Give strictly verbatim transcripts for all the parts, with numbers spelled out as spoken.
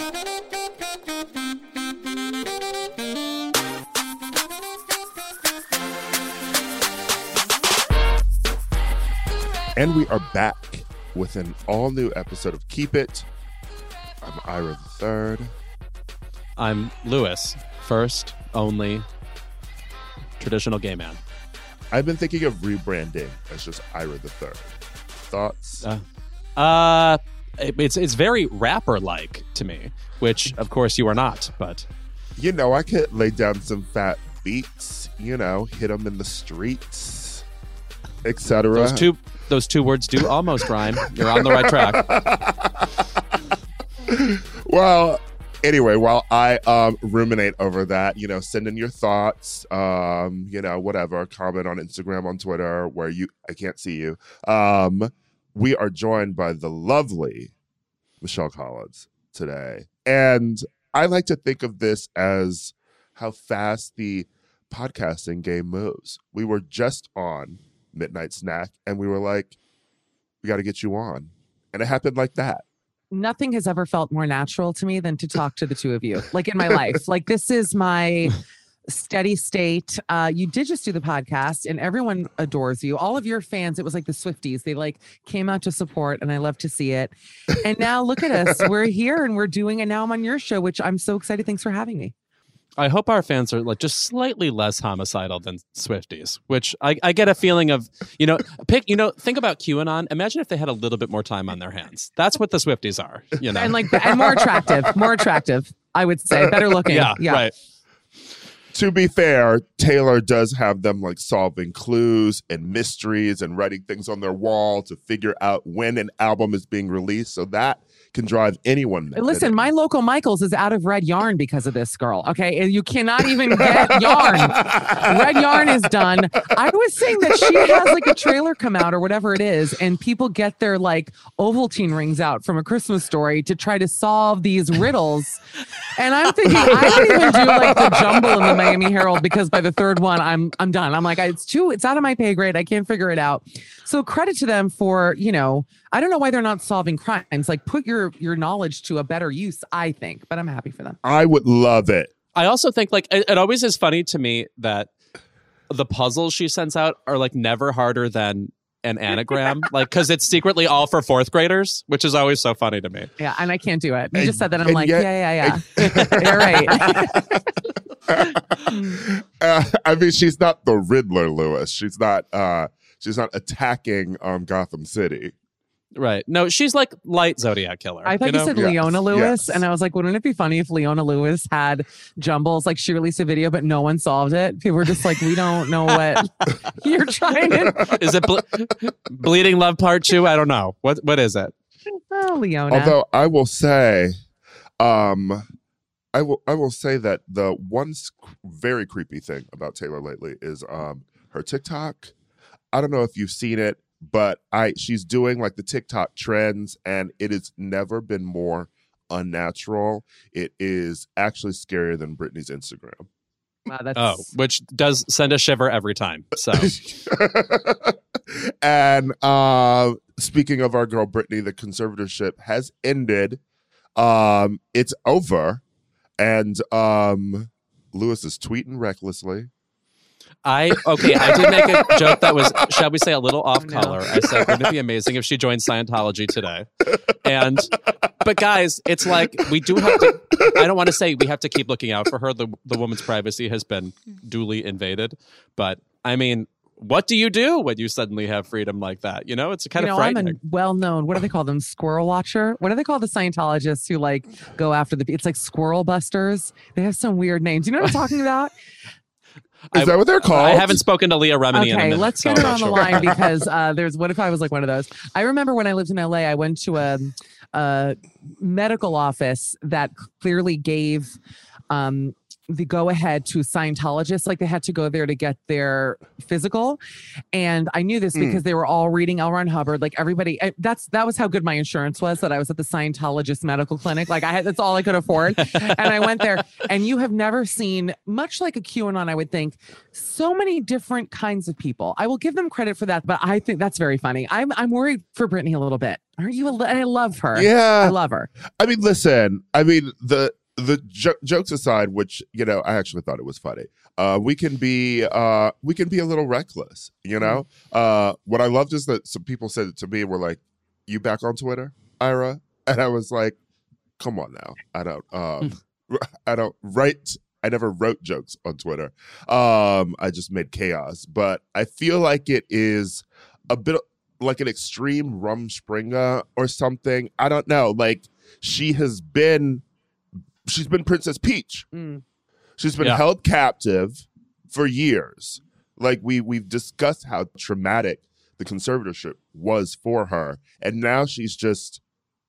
And we are back with an all-new episode of Keep It. I'm Ira the Third. I'm Lewis, first, only, traditional gay man. I've been thinking of rebranding as just Ira the Third. Thoughts? Uh, uh it's it's very rapper-like to me, which, of course, you are not, but... You know, I could lay down some fat beats, you know, hit them in the streets, et cetera. Those two... Those two words do almost rhyme. You're on the right track. Well, anyway, while I um, ruminate over that, you know, send in your thoughts, um, you know, whatever, comment on Instagram, on Twitter, where you I can't see you. Um, we are joined by the lovely Michelle Collins today. And I like to think of this as how fast the podcasting game moves. We were just on Midnight Snack, and we were like, we got to get you on. And it happened like that. Nothing has ever felt more natural to me than to talk to the two of you, like in my life. Like, this is my steady state. Uh, you did just do the podcast, and everyone adores you. All of your fans, it was like the Swifties. They like came out to support, and I love to see it. And now look at us. We're here, and we're doing, and now I'm on your show, which I'm so excited. Thanks for having me. I hope our fans are like just slightly less homicidal than Swifties, which I, I get a feeling of, you know, pick, you know, think about QAnon. Imagine if they had a little bit more time on their hands. That's what the Swifties are, you know, and like, and more attractive, more attractive, I would say, better looking. Yeah, yeah. Right. To be fair, Taylor does have them like solving clues and mysteries and writing things on their wall to figure out when an album is being released. So that can drive anyone. Listen, my local Michaels is out of red yarn because of this girl. Okay, you cannot even get yarn. Red yarn is done. I was saying that she has like a trailer come out or whatever it is, and people get their like Ovaltine rings out from A Christmas Story to try to solve these riddles. And I'm thinking, I don't even do like the jumble in the Miami Herald, because by the third one, I'm I'm done. I'm like, it's too, it's out of my pay grade. I can't figure it out. So credit to them for, you know, I don't know why they're not solving crimes. Like, put your your knowledge to a better use, I think. But I'm happy for them. I would love it. I also think like it, it always is funny to me that the puzzles she sends out are like never harder than an anagram, like, because it's secretly all for fourth graders, which is always so funny to me. Yeah, and I can't do it. You and, just said that, and I'm like, yet, yeah, yeah, yeah. You're right. uh, I mean, she's not the Riddler, Lewis. She's not. Uh, she's not attacking um, Gotham City. Right. No, she's like light Zodiac killer. I thought you, you know? said yes. Leona Lewis, yes. and I was like, wouldn't it be funny if Leona Lewis had jumbles? Like, she released a video, but no one solved it. People were just like, we don't know what you're trying to. Is it ble- Bleeding Love Part Two? I don't know. What What is it? Oh, Leona. Although I will say, um, I will I will say that the one very creepy thing about Taylor lately is um her TikTok. I don't know if you've seen it, but I she's doing like the TikTok trends, and it has never been more unnatural. It is actually scarier than Britney's Instagram. Wow, that's... Oh, which does send a shiver every time. So, and uh, speaking of our girl Britney, the conservatorship has ended. Um, it's over, and um, Lewis is tweeting recklessly. I, okay, I did make a joke that was, shall we say, a little off Oh, no. color. I said, wouldn't it be amazing if she joined Scientology today? And, but guys, it's like, we do have to, I don't want to say we have to keep looking out for her. The, the woman's privacy has been duly invaded. But, I mean, what do you do when you suddenly have freedom like that? You know, it's kind you know, of frightening. I'm a well-known, what do they call them? Squirrel watcher? What do they call the Scientologists who like go after the, it's like squirrel busters. They have some weird names. You know what I'm talking about? Is I, that what they're called? I haven't spoken to Leah Remini in a Okay, minute. let's so get her I'm on not the sure. line because uh, there's, what if I was like one of those? I remember when I lived in L A, I went to a, a medical office that clearly gave um, the go ahead to Scientologists. Like they had to go there to get their physical. And I knew this because mm. they were all reading L. Ron Hubbard. Like everybody, I, that's, that was how good my insurance was, that I was at the Scientologist medical clinic. Like I had, that's all I could afford. And I went there, and you have never seen, much like a QAnon, I would think, so many different kinds of people. I will give them credit for that, but I think that's very funny. I'm, I'm worried for Britney a little bit. Aren't you? A, I love her. Yeah. I love her. I mean, listen, I mean, the, the jo- jokes aside, which, you know, I actually thought it was funny. Uh, we can be, uh, we can be a little reckless, you know? Uh, what I loved is that some people said it to me and were like, you back on Twitter, Ira? And I was like, come on now. I don't, um, I don't write, I never wrote jokes on Twitter. Um, I just made chaos. But I feel like it is a bit like an extreme Rumspringa or something. I don't know. Like, she has been, she's been Princess Peach. Mm. She's been yeah. held captive for years. Like, we, we've discussed how traumatic the conservatorship was for her. And now she's just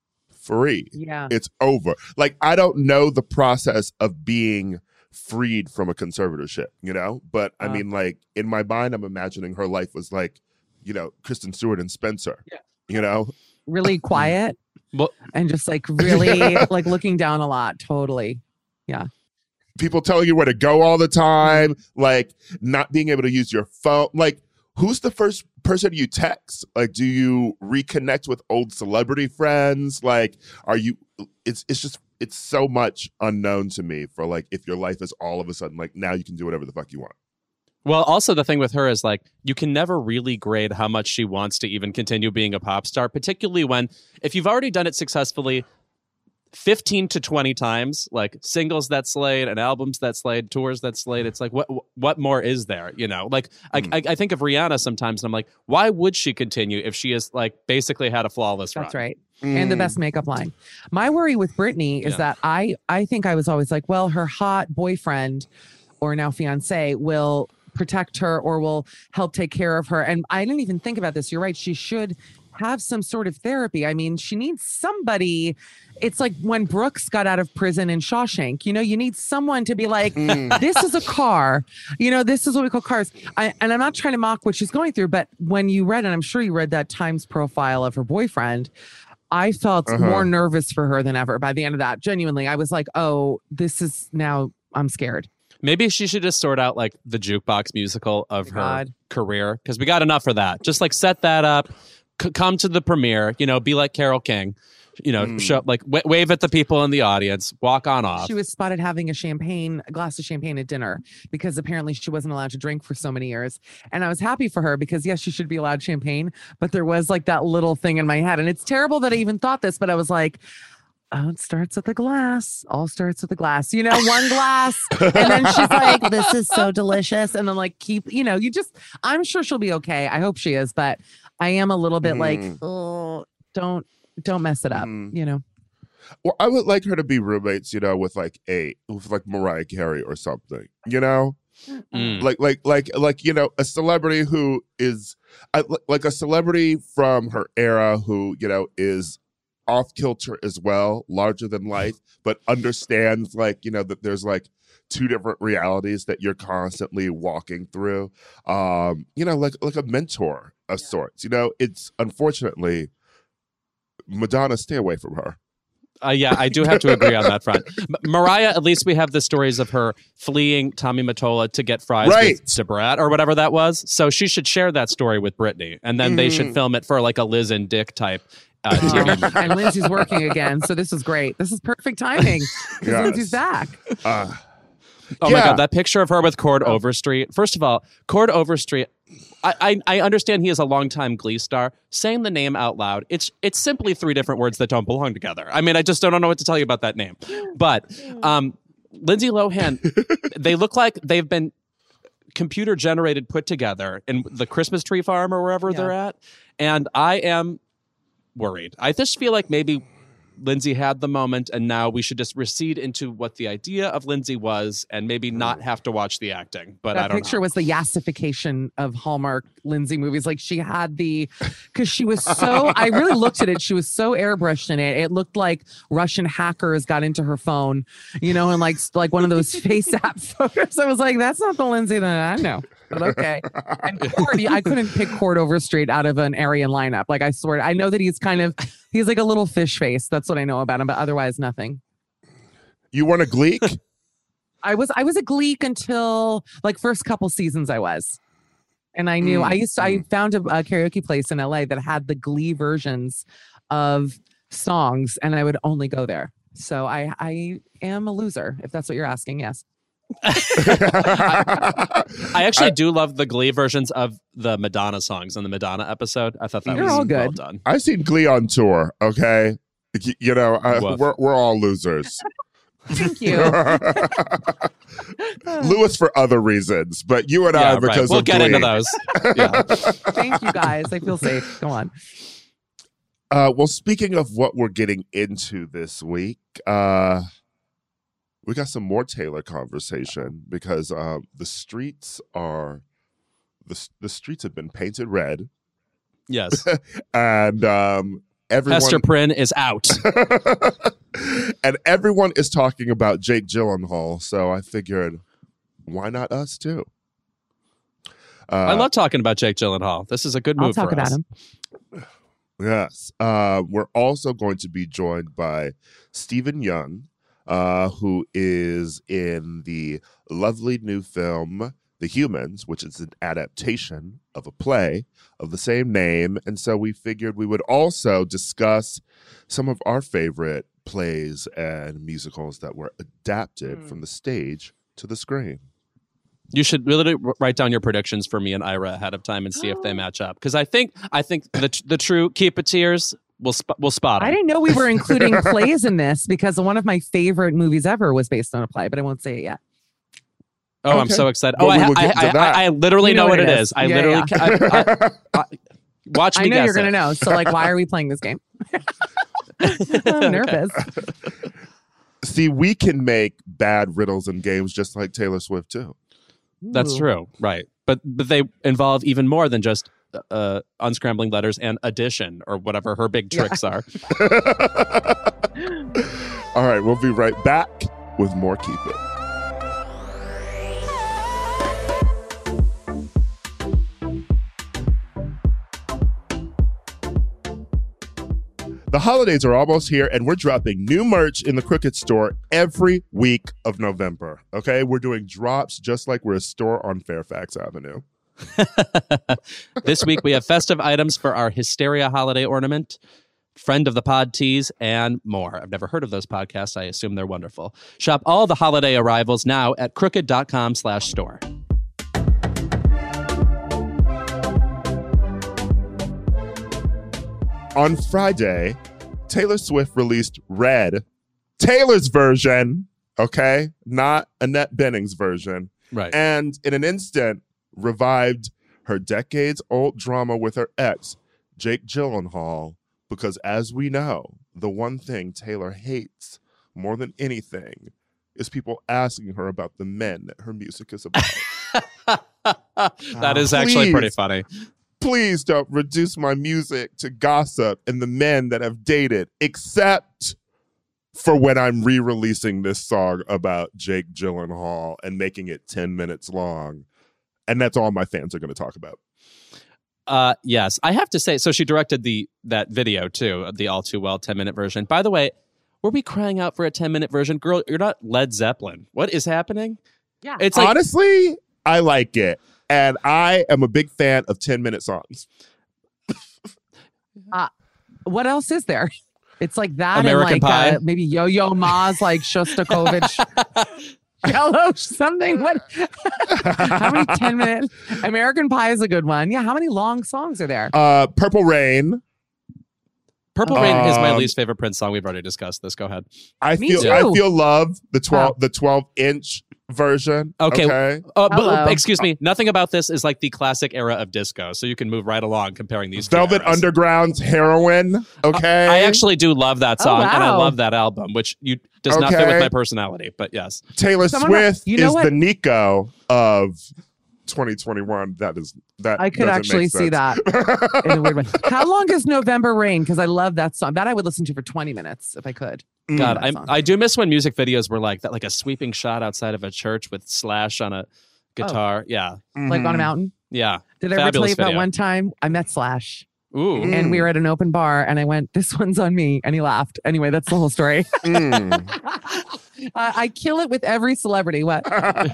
free. Yeah. It's over. Like, I don't know the process of being freed from a conservatorship, you know? But I uh, mean, like, in my mind, I'm imagining her life was like, you know, Kristen Stewart and Spencer, yeah. you know? Really quiet well, and just like really like looking down a lot. Totally. Yeah. People telling you where to go all the time, like not being able to use your phone. Like, who's the first person you text? Like, do you reconnect with old celebrity friends? Like, are you, it's it's just, it's so much unknown to me for like, if your life is all of a sudden, like now you can do whatever the fuck you want. Well, also the thing with her is like, you can never really grade how much she wants to even continue being a pop star, particularly when, if you've already done it successfully fifteen to twenty times, like singles that slayed and albums that slayed, tours that slayed, it's like, what what more is there? You know, like mm. I, I think of Rihanna sometimes and I'm like, why would she continue if she is like basically had a flawless run? That's right. Mm. And the best makeup line. My worry with Britney is yeah. that I, I think I was always like, well, her hot boyfriend or now fiance will protect her or will help take care of her. And I didn't even think about this. You're right. She should have some sort of therapy. I mean, she needs somebody. It's like when Brooks got out of prison in Shawshank, you know, you need someone to be like, mm. this is a car, you know, this is what we call cars. I, and I'm not trying to mock what she's going through, but when you read, and I'm sure you read that Times profile of her boyfriend, I felt uh-huh. more nervous for her than ever by the end of that. Genuinely, I was like, oh, this is now, I'm scared. Maybe she should just sort out like the jukebox musical of her God. career, because we got enough for that. Just like set that up, c- come to the premiere, you know, be like Carole King, you know, mm. show like w- wave at the people in the audience, walk on off. She was spotted having a champagne, a glass of champagne at dinner because apparently she wasn't allowed to drink for so many years. And I was happy for her because yes, she should be allowed champagne, but there was like that little thing in my head. And it's terrible that I even thought this, but I was like, oh, it starts with the glass. All starts with the glass. You know, one glass. And then she's like, this is so delicious. And then like, keep, you know, you just, I'm sure she'll be okay. I hope she is. But I am a little bit mm. like, oh, don't, don't mess it up, mm. you know? Well, I would like her to be roommates, you know, with like a, with like Mariah Carey or something, you know? Mm. Like, like, like, like, you know, a celebrity who is, like a celebrity from her era who, you know, is off kilter as well, larger than life, but understands like, you know, that there's like two different realities that you're constantly walking through. Um, you know, like like a mentor of yeah. sorts. You know, it's unfortunately Madonna, stay away from her. Uh, yeah, I do have to agree on that front. M- Mariah, at least we have the stories of her fleeing Tommy Mottola to get fries right. with Debrat or whatever that was. So she should share that story with Britney, and then mm. they should film it for like a Liz and Dick type. Uh, oh, and Lindsay's working again, so this is great. This is perfect timing because yes. Lindsay's back. Uh, oh yeah. my God, that picture of her with Cord oh. Overstreet. First of all, Cord Overstreet. I, I I understand he is a longtime Glee star. Saying the name out loud, it's it's simply three different words that don't belong together. I mean, I just don't know what to tell you about that name. But um, Lindsay Lohan, they look like they've been computer generated, put together in the Christmas tree farm or wherever yeah. they're at, and I am worried. I just feel like maybe Lindsay had the moment, and now we should just recede into what the idea of Lindsay was, and maybe not have to watch the acting. But that I don't picture know. was the yassification of Hallmark Lindsay movies. Like she had the, because she was so. I really looked at it. She was so airbrushed in it. It looked like Russian hackers got into her phone, you know, and like like one of those face app photos. I was like, that's not the Lindsay that I know. But okay. And Cord, I couldn't pick Cord Overstreet out of an Aryan lineup. Like I swear, I know that he's kind of. He's like a little fish face. That's what I know about him, but otherwise nothing. You weren't a Gleek? I was I was a Gleek until like first couple seasons I was. And I knew mm. I used to I found a, a karaoke place in L A that had the Glee versions of songs, and I would only go there. So I I am a loser, if that's what you're asking. Yes. I, I actually I, do love the Glee versions of the Madonna songs in the Madonna episode. I thought that They're was all good. well done. I've seen Glee on tour. Okay, you, you know uh, we're we're all losers. Thank you, Lewis, for other reasons, but you and yeah, I because right. we'll of get Glee. into those. Yeah. Thank you guys. I feel safe. Go on. Uh, well, speaking of what we're getting into this week, uh, we got some more Taylor conversation because uh, the streets are the the streets have been painted red. Yes, and um, everyone Hester Prynne is out, and everyone is talking about Jake Gyllenhaal. So I figured, why not us too? Uh, I love talking about Jake Gyllenhaal. This is a good move. I'll talk for about us. him. Yes, uh, we're also going to be joined by Stephen Young, uh, who is in the lovely new film The Humans, which is an adaptation of a play of the same name. And so we figured we would also discuss some of our favorite plays and musicals that were adapted mm. from the stage to the screen. You should really write down your predictions for me and Ira ahead of time and see if they match up. Because I think I think the the true Keep-A-Tears will sp- will spot them. I didn't know we were including plays in this because one of my favorite movies ever was based on a play, but I won't say it yet. Oh, okay. I'm so excited! Well, oh, we I, I, I, I, I literally you know, know what it is. is. I yeah, literally yeah. I, I, I, watch me. I know guess you're going it. to know. So, like, why are we playing this game? I'm nervous. See, we can make bad riddles and games just like Taylor Swift too. That's Ooh. true, right? But but they involve even more than just uh, unscrambling letters and addition or whatever her big tricks yeah. are. All right, we'll be right back with more Keep It. The holidays are almost here, and we're dropping new merch in the Crooked store every week of November. Okay, we're doing drops just like we're a store on Fairfax Avenue. This week we have festive items for our Hysteria holiday ornament, friend of the pod tees, and more. I've never heard of those podcasts. I assume they're wonderful. Shop all the holiday arrivals now at crooked.com slash store. On Friday, Taylor Swift released Red, Taylor's version, okay? Not Annette Bening's version. Right. And in an instant, revived her decades-old drama with her ex, Jake Gyllenhaal, because as we know, the one thing Taylor hates more than anything is people asking her about the men that her music is about. That is actually Please. pretty funny. Please don't reduce my music to gossip and the men that I've dated, except for when I'm re-releasing this song about Jake Gyllenhaal and making it ten minutes long. And that's all my fans are going to talk about. Uh, yes, I have to say, so she directed the that video too, the All Too Well ten-minute version. By the way, were we crying out for a ten-minute version? Girl, you're not Led Zeppelin. What is happening? Yeah. It's like, honestly, I like it. And I am a big fan of ten-minute songs. uh, what else is there? It's like that American and like Pie. uh, maybe Yo-Yo Ma's like Shostakovich. Yellow something. What? How many ten minute? American Pie is a good one. Yeah. How many long songs are there? Uh, Purple Rain. Purple Rain is my Um, least favorite Prince song. We've already discussed this. Go ahead. I Me feel too. I feel love the twelve Wow. the twelve inch version. Okay. Okay. Oh, but, Hello. excuse me. Nothing about this is like the classic era of disco, so you can move right along comparing these two Velvet eras. Underground's Heroin. Okay. I actually do love that Oh, song, and I wow. love that album, which you does not fit Okay. with my personality, but yes. Taylor Someone- Swift you know is what? the Nico of twenty twenty-one. That is that. I could doesn't actually make see sense. that in a weird way. How long is November Rain? Because I love that song. That I would listen to for twenty minutes if I could. Mm. God, that I song. I do miss when music videos were like that, like a sweeping shot outside of a church with Slash on a guitar. Yeah, Like on a Mhm. mountain. yeah. Did I ever tell Fabulous you about video. one time I met Slash Ooh. Mm. and we were at an open bar and I went, "This one's on me," and he laughed. Anyway, that's the whole story. Mm. uh, I kill it with every celebrity. What?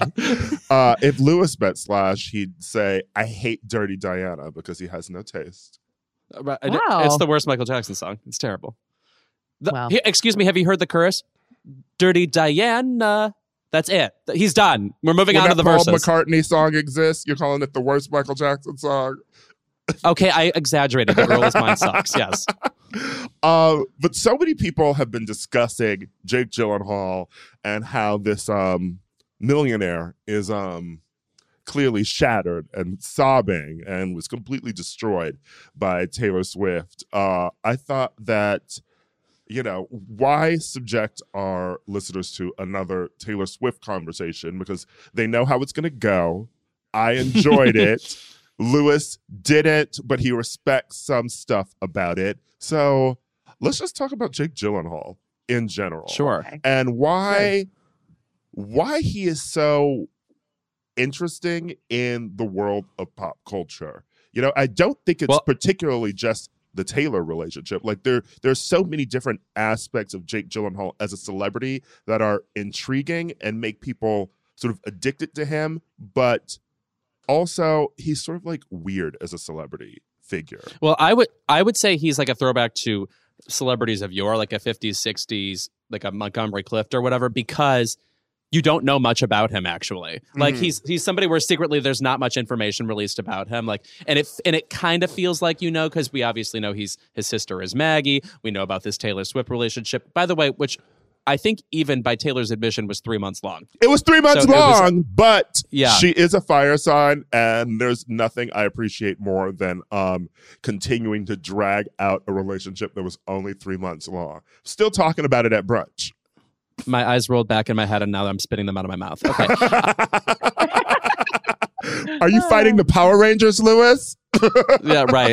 uh, if Lewis met Slash, he'd say, "I hate Dirty Diana" because he has no taste. Right, I- Wow. It's the worst Michael Jackson song. It's terrible. The- Wow. Here, excuse me, have you heard the chorus? Dirty Diana. That's it. He's done. We're moving When on to that the Paul verses. McCartney song exists, you're calling it the worst Michael Jackson song. Okay, I exaggerated. The girl is mine sucks. Yes. Uh, but so many people have been discussing Jake Gyllenhaal and how this um, millionaire is um, clearly shattered and sobbing and was completely destroyed by Taylor Swift. Uh, I thought that, you know, why subject our listeners to another Taylor Swift conversation? Because they know how it's going to go. I enjoyed it. Lewis didn't, but he respects some stuff about it. So let's just talk about Jake Gyllenhaal in general. Sure. Okay. And why why he is so interesting in the world of pop culture. You know, I don't think it's Well- particularly just the Taylor relationship. Like there there's so many different aspects of Jake Gyllenhaal as a celebrity that are intriguing and make people sort of addicted to him, but also he's sort of like weird as a celebrity figure. Well, I would I would say he's like a throwback to celebrities of yore, like a fifties, sixties, like a Montgomery Clift or whatever, because you don't know much about him actually. Like Mhm. he's he's somebody where secretly there's not much information released about him. Like and it and it kind of feels like you know because we obviously know he's his sister is Maggie. We know about this Taylor Swift relationship, by the way, which I think even by Taylor's admission was three months long. It was three months So it was- long, but Yeah. she is a fire sign, and there's nothing I appreciate more than um, continuing to drag out a relationship that was only three months long. Still talking about it at brunch. My eyes rolled back in my head and now I'm spitting them out of my mouth. Okay. Are you fighting the Power Rangers, Lewis? Yeah, right.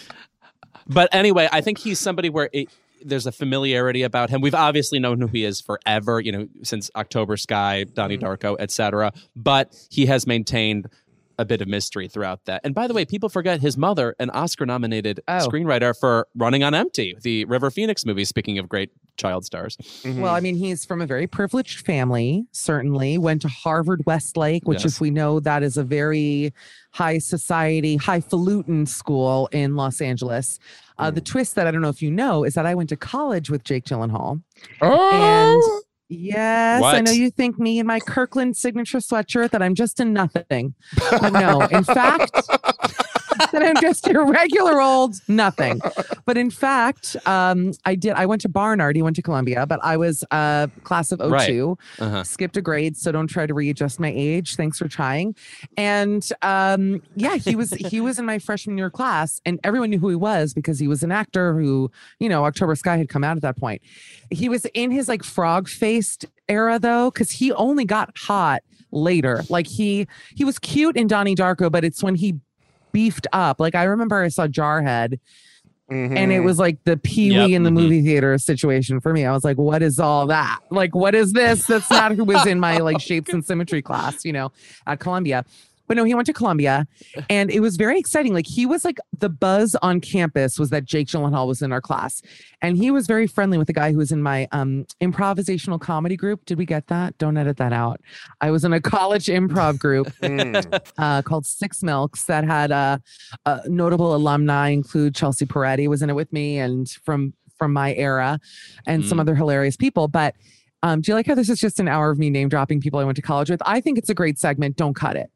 But anyway, I think he's somebody where it, there's a familiarity about him. We've obviously known who he is forever, you know, since October Sky, Donnie Darko, et cetera. But he has maintained a bit of mystery throughout that. And by the way, people forget his mother, an Oscar-nominated Oh. screenwriter for Running on Empty, the River Phoenix movie, speaking of great child stars. Well, I mean, he's from a very privileged family, certainly. Went to Harvard Westlake, which, Yes. if we know, that is a very high society, highfalutin school in Los Angeles. Uh, the twist that I don't know if you know is that I went to college with Jake Gyllenhaal. Oh, Yes, I What? know you think me and my Kirkland signature sweatshirt that I'm just a nothing. But no, in fact, that I'm just a regular old nothing. But in fact, um, I did. I went to Barnard. He went to Columbia, but I was uh, class of oh two. Uh-huh. Skipped a grade, so don't try to readjust my age. Thanks for trying. And um, yeah, he was he was in my freshman year class, and everyone knew who he was because he was an actor who, you know, October Sky had come out at that point. He was in his like frog faced era though, because he only got hot later. Like he he was cute in Donnie Darko, but it's when he beefed up. Like I remember I saw Jarhead. Mhm. And it was like the Pee Wee Yep, in the mhm. movie theater situation for me. I was like, what is all that? Like, what is this? That's not who was in my like shapes and symmetry class, you know, at Columbia. But no, he went to Columbia and it was very exciting. Like he was like the buzz on campus was that Jake Gyllenhaal was in our class. And he was very friendly with the guy who was in my um, improvisational comedy group. Did we get that? Don't edit that out. I was in a college improv group Mm. uh, called Six Milks that had uh, uh, notable alumni include Chelsea Peretti was in it with me and from from my era and some Mm. other hilarious people. But um, do you like how this is just an hour of me name dropping people I went to college with? I think it's a great segment. Don't cut it.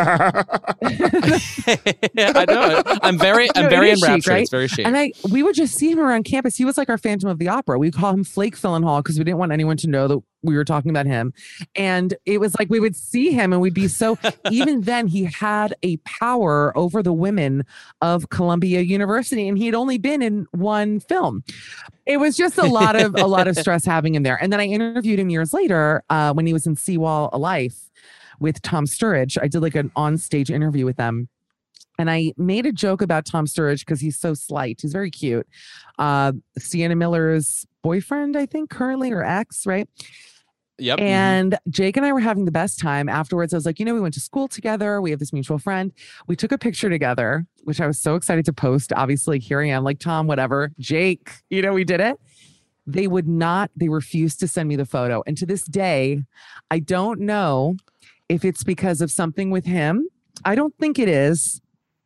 I know. I'm very, I'm No, it very is chic, enraptured. right? It's very chic. And I we would just see him around campus. He was like our Phantom of the Opera. We call him Flake Gyllenhaal because we didn't want anyone to know that we were talking about him. And it was like we would see him and we'd be so, even then he had a power over the women of Columbia University and he had only been in one film. It was just a lot of a lot of stress having him there. And then I interviewed him years later uh, when he was in Seawall A Life with Tom Sturridge. I did like an on-stage interview with them. And I made a joke about Tom Sturridge because he's so slight. He's very cute. Uh, Sienna Miller's boyfriend, I think, currently, or ex, right? Yep. And mm-hmm. Jake and I were having the best time. Afterwards, I was like, you know, we went to school together. We have this mutual friend. We took a picture together, which I was so excited to post. Obviously, here I am, like, Tom, whatever. Jake, you know, we did it. They would not, they refused to send me the photo. And to this day, I don't know if it's because of something with him. I don't think it is.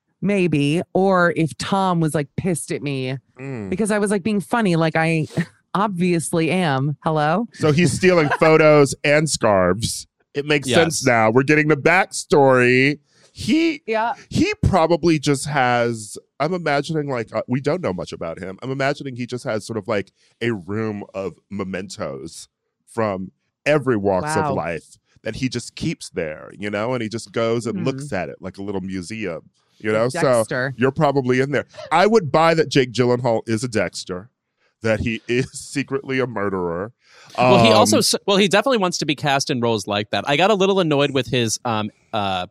Maybe, or if Tom was like pissed at me mm. because I was like being funny, like I obviously am. Hello? So he's stealing photos and scarves. It makes yes. sense now. We're getting the backstory. He, yeah. he probably just has, I'm imagining like, uh, we don't know much about him. I'm imagining he just has sort of like a room of mementos from every walks wow. of life that he just keeps there, you know, and he just goes and mm-hmm. looks at it like a little museum. You know, Dexter. So you're probably in there. I would buy that Jake Gyllenhaal is a Dexter, that he is secretly a murderer. Well, um, he also, well, he definitely wants to be cast in roles like that. I got a little annoyed with his um, uh,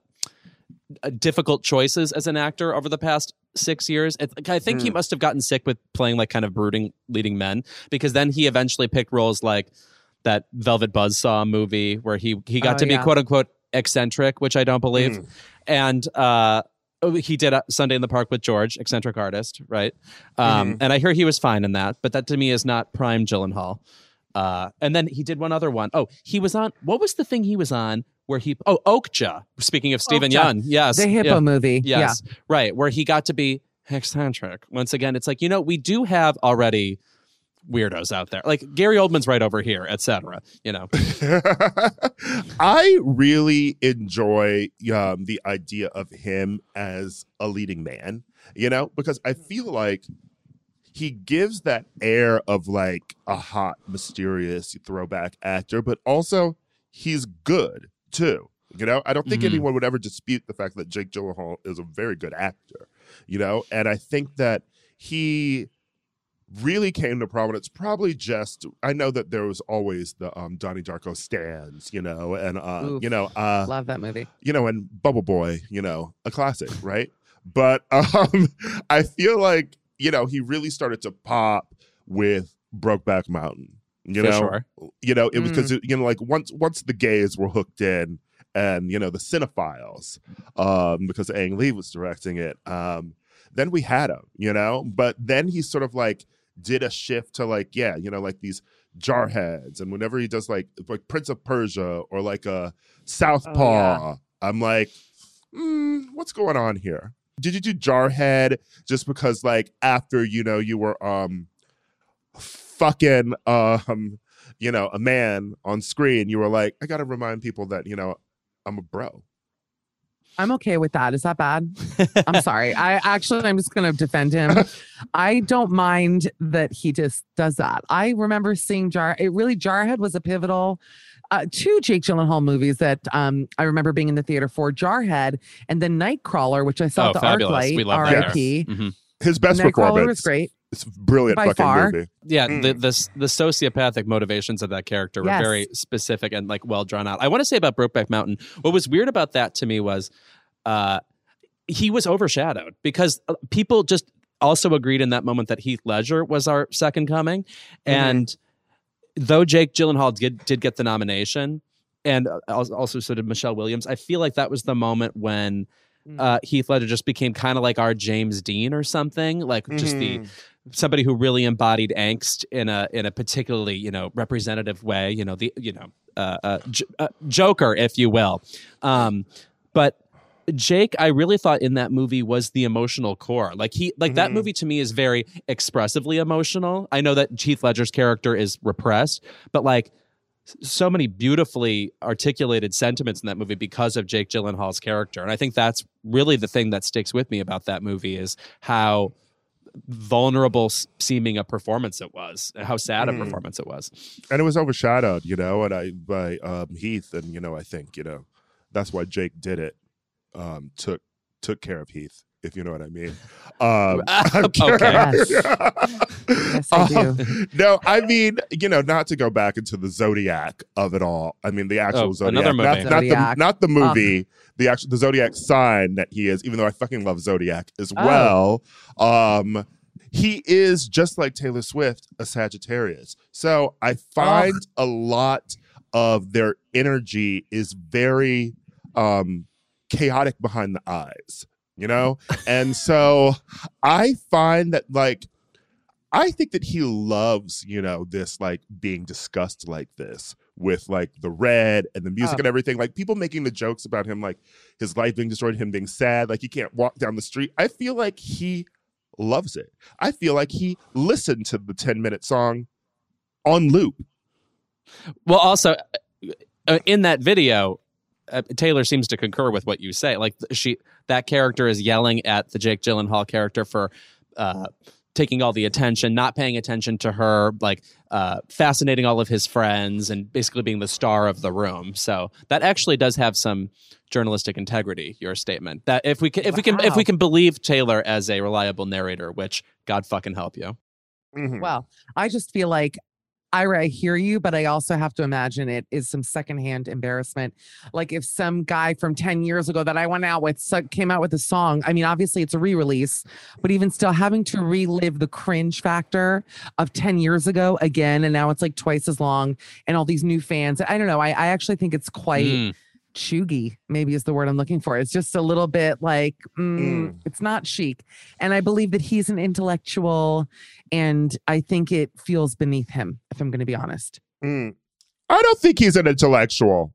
difficult choices as an actor over the past six years. I think hmm. he must have gotten sick with playing like kind of brooding leading men, because then he eventually picked roles like that Velvet Buzzsaw movie where he he got oh, to be yeah. quote unquote eccentric, which I don't believe, hmm. and. uh He did a Sunday in the Park with George, eccentric artist, right? Um, mm-hmm. And I hear he was fine in that, but that to me is not prime Gyllenhaal. Uh, and then he did one other one. Oh, he was on, what was the thing he was on where he, oh, Okja, speaking of Stephen Yeun. Yes. The Hippo yeah, movie. Yes, yeah. right. Where he got to be eccentric. Once again, it's like, you know, we do have already weirdos out there. Like Gary Oldman's right over here, et cetera. You know, I really enjoy um, the idea of him as a leading man, you know, because I feel like he gives that air of like a hot, mysterious throwback actor, but also he's good too. You know, I don't think mm-hmm. anyone would ever dispute the fact that Jake Gyllenhaal is a very good actor, you know, and I think that he really came to prominence probably just, I know that there was always the um Donnie Darko stands, you know, and uh Oof, you know uh love that movie, you know, and Bubble Boy, you know, a classic, right? But um I feel like, you know, he really started to pop with Brokeback Mountain, you For know sure. you know it was because Mm. you know, like once once the gays were hooked in, and you know, the cinephiles, um because Ang Lee was directing it, um then we had him, you know, but then he sort of like did a shift to like, yeah, you know, like these Jarheads, and whenever he does like like Prince of Persia or like a Southpaw, Oh, yeah. I'm like, mm, what's going on here? Did you do Jarhead just because like after, you know, you were um fucking um you know, a man on screen, you were like, I gotta remind people that, you know, I'm a bro? I'm okay with that. Is that bad? I'm sorry. I actually, I'm just going to defend him. I don't mind that he just does that. I remember seeing Jar. It really, Jarhead was a pivotal uh, two Jake Gyllenhaal movies that um, I remember being in the theater for. Jarhead and then Nightcrawler, which I saw Oh, at the fabulous. ArcLight. We love R that. I P Mhm. His best Nightcrawler performance. was great. It's a brilliant By fucking far. movie. Yeah, Mm. the, the the sociopathic motivations of that character were Yes. very specific and like well drawn out. I want to say about Brokeback Mountain, what was weird about that to me was uh, he was overshadowed because people just also agreed in that moment that Heath Ledger was our second coming. Mm-hmm. And though Jake Gyllenhaal did, did get the nomination, and also so did Michelle Williams, I feel like that was the moment when uh, Heath Ledger just became kind of like our James Dean or something, like just Mm-hmm. the somebody who really embodied angst in a in a particularly, you know, representative way, you know, the you know uh, uh, j- uh, Joker, if you will. Um, but Jake, I really thought in that movie was the emotional core. Like he, like that Mhm. movie to me is very expressively emotional. I know that Heath Ledger's character is repressed, but like so many beautifully articulated sentiments in that movie because of Jake Gyllenhaal's character. And I think that's really the thing that sticks with me about that movie is how vulnerable s- seeming a performance it was, and how sad Mm. a performance it was. And it was overshadowed, you know, and I by um, Heath, and you know, I think you know that's why Jake did it. Um, took took care of Heath, if you know what I mean. Um, I'm Okay. Yes. Yes, I do. Um, no, I mean, you know, not to go back into the Zodiac of it all. I mean, the actual Oh, Zodiac, another not, movie. not the Zodiac. not the movie, the actual the Zodiac sign that he is. Even though I fucking love Zodiac as Oh. well, um, he is just like Taylor Swift, a Sagittarius. So I find a lot of their energy is very um, chaotic behind the eyes, you know? And so I find that, like, I think that he loves, you know, this, like, being discussed like this with, like, the red and the music Oh. and everything. Like, people making the jokes about him, like, his life being destroyed, him being sad, like, he can't walk down the street. I feel like he loves it. I feel like he listened to the ten-minute song on loop. Well, also uh, in that video, uh, Taylor seems to concur with what you say. Like she, that character is yelling at the Jake Gyllenhaal character for uh, taking all the attention, not paying attention to her, like uh, fascinating all of his friends, and basically being the star of the room. So that actually does have some journalistic integrity. Your statement that if we can, if we can, if Wow. we can believe Taylor as a reliable narrator, which God fucking help you. Mhm. Well, I just feel like Ira, I hear you, but I also have to imagine it is some secondhand embarrassment. Like if some guy from ten years ago that I went out with so- came out with a song. I mean, obviously it's a re-release, but even still having to relive the cringe factor of ten years ago again, and now it's like twice as long, and all these new fans. I don't know. I, I actually think it's quite Mm. chuggy, maybe is the word I'm looking for. It's just a little bit like mm, Mm. it's not chic. And I believe that he's an intellectual, and I think it feels beneath him, if I'm going to be honest. Mm. I don't think he's an intellectual.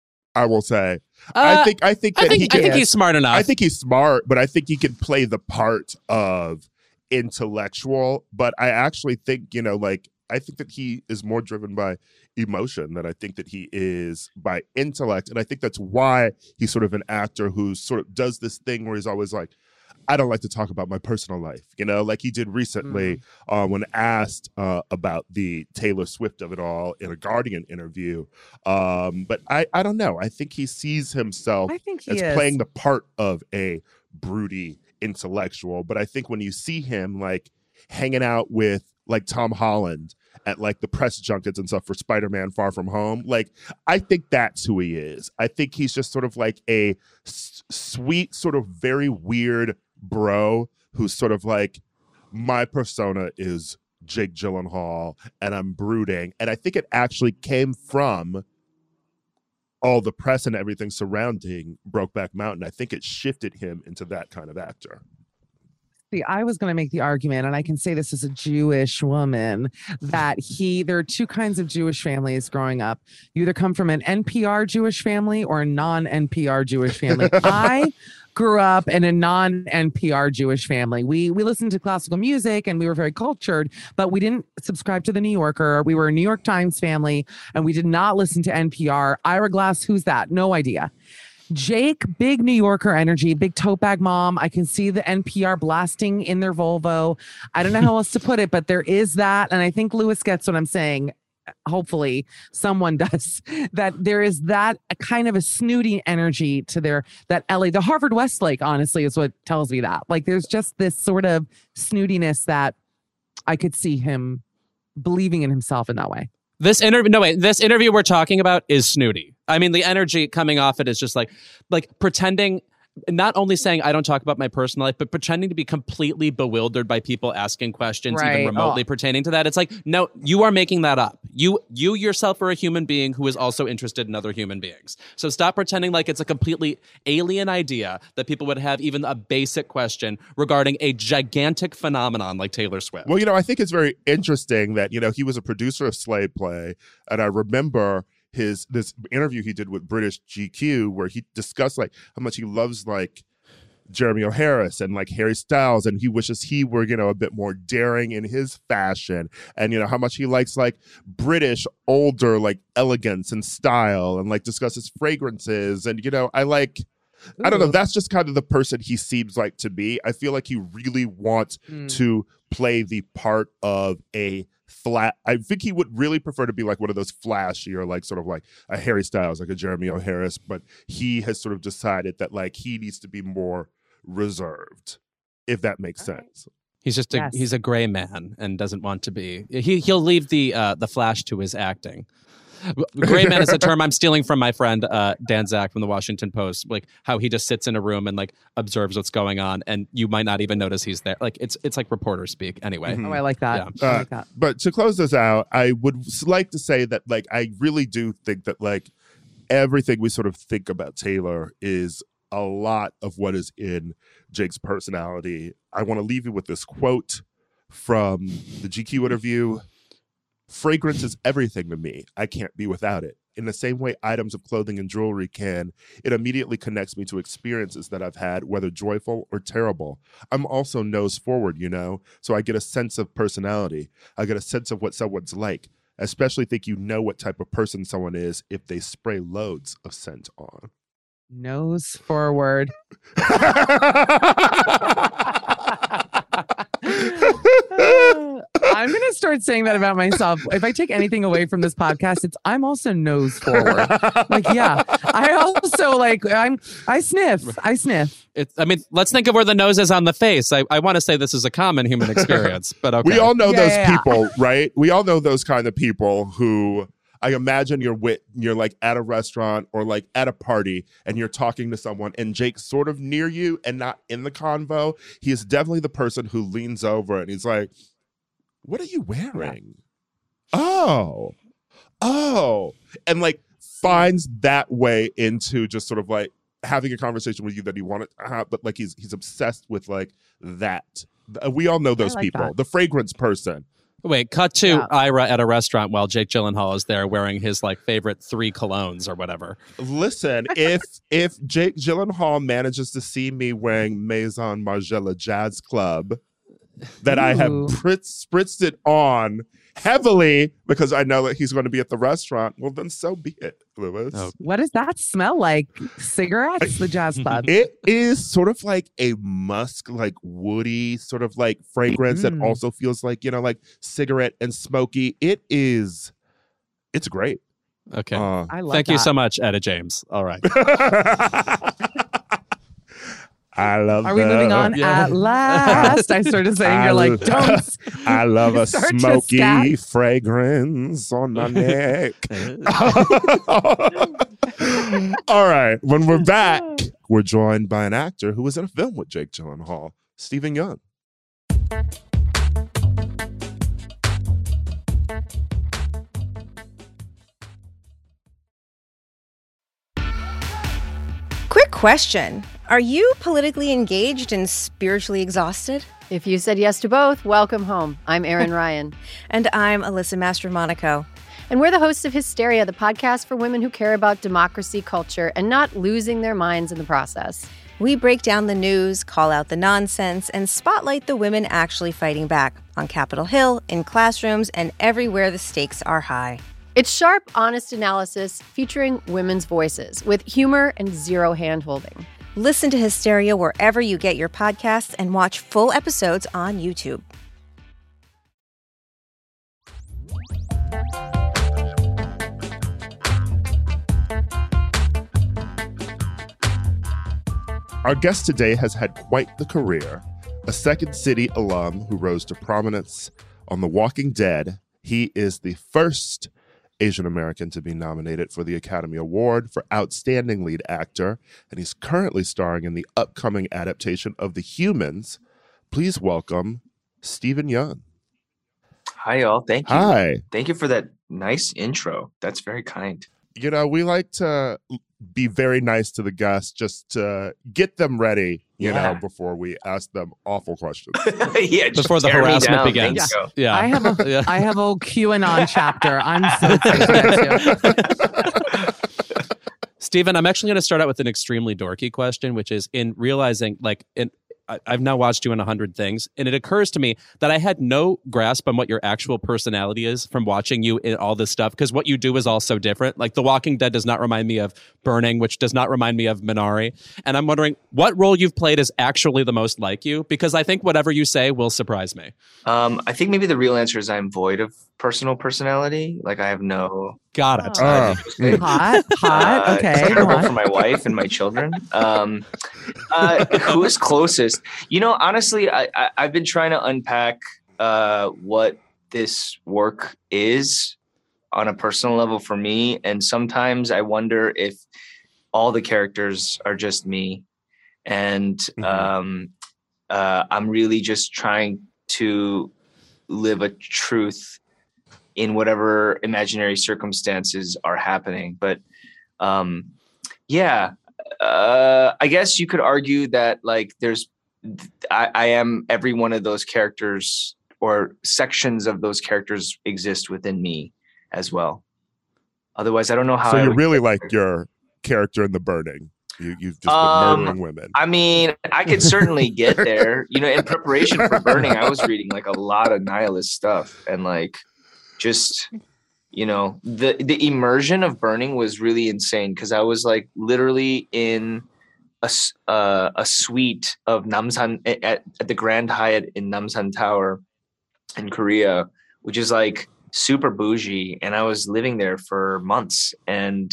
I will say. Uh, I think. I think that I think he I can. think he's smart enough. I think he's smart, but I think he can play the part of intellectual. But I actually think, you know, like I think that he is more driven by emotion than I think that he is by intellect. And I think that's why he's sort of an actor who sort of does this thing where he's always like, I don't like to talk about my personal life, you know, like he did recently uh, when asked uh, about the Taylor Swift of it all in a Guardian interview. Um, but I, I don't know. I think he sees himself I think he as is. playing the part of a broody intellectual. But I think when you see him like hanging out with like Tom Holland at like the press junkets and stuff for Spider-Man Far From Home, like I think that's who he is. I think he's just sort of like a s- sweet, sort of very weird bro who's sort of like, my persona is Jake Gyllenhaal and I'm brooding. And I think it actually came from all the press and everything surrounding Brokeback Mountain. I think it shifted him into that kind of actor. See, I was going to make the argument, and I can say this as a Jewish woman, that he, there are two kinds of Jewish families growing up. You either come from an N P R Jewish family or a non-N P R Jewish family. I grew up in a non-N P R Jewish family. We we listened to classical music and we were very cultured, but we didn't subscribe to the New Yorker. We were a New York Times family, and we did not listen to N P R. Ira Glass, who's that? No idea. Jake, big New Yorker energy, big tote bag mom. I can see the N P R blasting in their Volvo. I don't know how else to put it, but there is that. And I think Lewis gets what I'm saying. Hopefully someone does. That there is that kind of a snooty energy to their, that L A, the Harvard Westlake, honestly, is what tells me that. Like there's just this sort of snootiness that I could see him believing in himself in that way. This interview, no wait, this interview we're talking about is snooty. I mean, the energy coming off it is just like, like pretending, not only saying I don't talk about my personal life, but pretending to be completely bewildered by people asking questions, Right. even remotely Oh. pertaining to that. It's like, no, you are making that up. You, you yourself are a human being who is also interested in other human beings. So stop pretending like it's a completely alien idea that people would have even a basic question regarding a gigantic phenomenon like Taylor Swift. Well, you know, I think it's very interesting that, you know, he was a producer of Slave Play. And I remember his this interview he did with British G Q where he discussed like how much he loves like Jeremy O'Harris and like Harry Styles, and he wishes he were, you know, a bit more daring in his fashion, and you know how much he likes like British older like elegance and style, and like discusses fragrances. And you know, I like I don't know. Ooh. That's just kind of the person he seems like to be. I feel like he really wants Mm. to play the part of a flat. I think he would really prefer to be like one of those flashy or like sort of like a Harry Styles, like a Jeremy O'Harris. But he has sort of decided that like he needs to be more reserved, if that makes All right. sense. He's just a Yes. he's a gray man and doesn't want to be. He he'll leave the uh, the flash to his acting. Gray man is a term I'm stealing from my friend uh, Dan Zach from the Washington Post. Like how he just sits in a room and like observes what's going on, and you might not even notice he's there. Like it's it's like reporter speak anyway. Mhm. Oh, I like that. Yeah. I Uh, like that. But to close this out, I would s- like to say that like I really do think that like everything we sort of think about Taylor is a lot of what is in Jake's personality. I want to leave you with this quote from the G Q interview. Fragrance is everything to me. I can't be without it. In the same way items of clothing and jewelry can, it immediately connects me to experiences that I've had, whether joyful or terrible. I'm also nose forward, you know, so I get a sense of personality. I get a sense of what someone's like. I especially think you know what type of person someone is if they spray loads of scent on. Nose forward. I'm going to start saying that about myself. If I take anything away from this podcast, it's I'm also nose forward. Like, yeah, I also like, I'm, I sniff, I sniff. It's, I mean, let's think of where the nose is on the face. I, I want to say this is a common human experience, but okay. We all know Yeah, those yeah, yeah. people, right? We all know those kind of people who I imagine you're with, you're like at a restaurant or like at a party and you're talking to someone and Jake's sort of near you and not in the convo. He is definitely the person who leans over and he's like, what are you wearing? Oh, oh. And like finds that way into just sort of like having a conversation with you that he wanted to have, but like he's he's obsessed with like that. We all know those like people. that. The fragrance person. Wait, cut to Yeah. Ira at a restaurant while Jake Gyllenhaal is there wearing his like favorite three colognes or whatever. Listen, if if Jake Gyllenhaal manages to see me wearing Maison Margiela Jazz Club, that I have Ooh. spritz, spritzed it on heavily because I know that he's going to be at the restaurant, well, then so be it, Lewis. Oh. What does that smell like? Cigarettes, the Jazz Club. It is sort of like a musk, like woody, sort of like fragrance that Mm. also feels like, you know, like cigarette and smoky. It is, it's great. Okay. Uh, I love Thank that. you so much, Etta James. All right. I love Are we the- moving on? Yeah. At last, I started saying, I you're like, lo- don't. I love a Start to smoky scat. fragrance on my neck. All right. When we're back, we're joined by an actor who was in a film with Jake Gyllenhaal, Stephen Yeun. Quick question. Are you politically engaged and spiritually exhausted? If you said yes to both, welcome home. I'm Erin Ryan. And I'm Alyssa Mastromonaco. And we're the hosts of Hysteria, the podcast for women who care about democracy, culture, and not losing their minds in the process. We break down the news, call out the nonsense, and spotlight the women actually fighting back on Capitol Hill, in classrooms, and everywhere the stakes are high. It's sharp, honest analysis featuring women's voices with humor and zero hand-holding. Listen to Hysteria wherever you get your podcasts and watch full episodes on YouTube. Our guest today has had quite the career. A Second City alum who rose to prominence on The Walking Dead. He is the first Asian American to be nominated for the Academy Award for Outstanding Lead Actor, and he's currently starring in the upcoming adaptation of The Humans. Please welcome Stephen Yeun. Hi, y'all. Thank you. Hi. Thank you for that nice intro. That's very kind. You know, we like to be very nice to the guests just to get them ready, you Yeah. know, before we ask them awful questions. yeah, just Before the tear me harassment down. begins. Thank you. Yeah. I have a, Yeah. I have a QAnon chapter. I'm so excited too. Stephen, I'm actually going to start out with an extremely dorky question, which is in realizing, like, in I, I've now watched you in a hundred things, and it occurs to me that I had no grasp on what your actual personality is from watching you in all this stuff, because what you do is all so different. Like The Walking Dead does not remind me of Burning, which does not remind me of Minari. And I'm wondering what role you've played is actually the most like you, because I think whatever you say will surprise me. Um, I think maybe the real answer is I'm void of personal personality. Like I have no. Got it. Oh. Uh, Hot, hot. Uh, Okay. it's go terrible on. for my wife and my children. Um, uh, who is closest? You know, honestly, I, I, I've been trying to unpack uh, what this work is on a personal level for me. And sometimes I wonder if all the characters are just me. And Mhm. um, uh, I'm really just trying to live a truth in whatever imaginary circumstances are happening. But um, yeah, uh, I guess you could argue that like there's, I, I am every one of those characters, or sections of those characters exist within me as well. Otherwise, I don't know how. So I you're would really get like there. your character in The Burning. You, you've just been Um, murdering women. I mean, I could certainly get there. You know, in preparation for Burning, I was reading like a lot of nihilist stuff, and like just, you know, the the immersion of Burning was really insane, because I was like literally in a s- uh, a suite of Namsan at, at the Grand Hyatt in Namsan Tower in Korea, which is like super bougie, and I was living there for months. And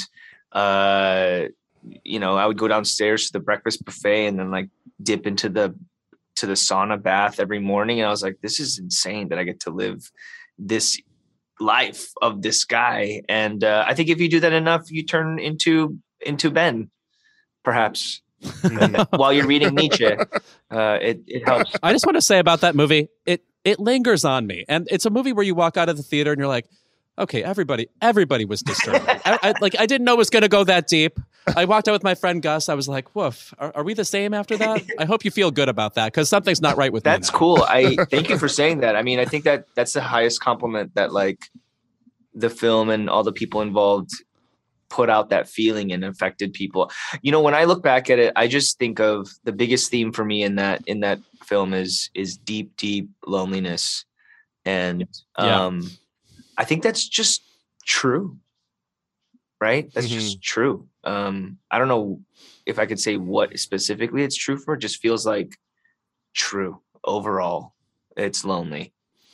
uh you know, I would go downstairs to the breakfast buffet and then like dip into the to the sauna bath every morning, and I was like, this is insane that I get to live this life of this guy. And uh, I think if you do that enough, you turn into into Ben, perhaps. While you're reading Nietzsche, uh, it it helps. I just want to say about that movie, it it lingers on me, and it's a movie where you walk out of the theater and you're like, okay, everybody, everybody was disturbed. I, I, like I didn't know it was going to go that deep. I walked out with my friend Gus. I was like, woof, are, are we the same after that? I hope you feel good about that, because something's not right with me. That's now. cool. I thank you for saying that. I mean, I think that that's the highest compliment that like the film and all the people involved put out, that feeling and affected people. You know, when I look back at it, I just think of the biggest theme for me in that in that film is is deep, deep loneliness. And Yeah. um I think that's just true. Right? That's Mhm. just true. Um, I don't know if I could say what specifically it's true for. It just feels like true overall. It's lonely.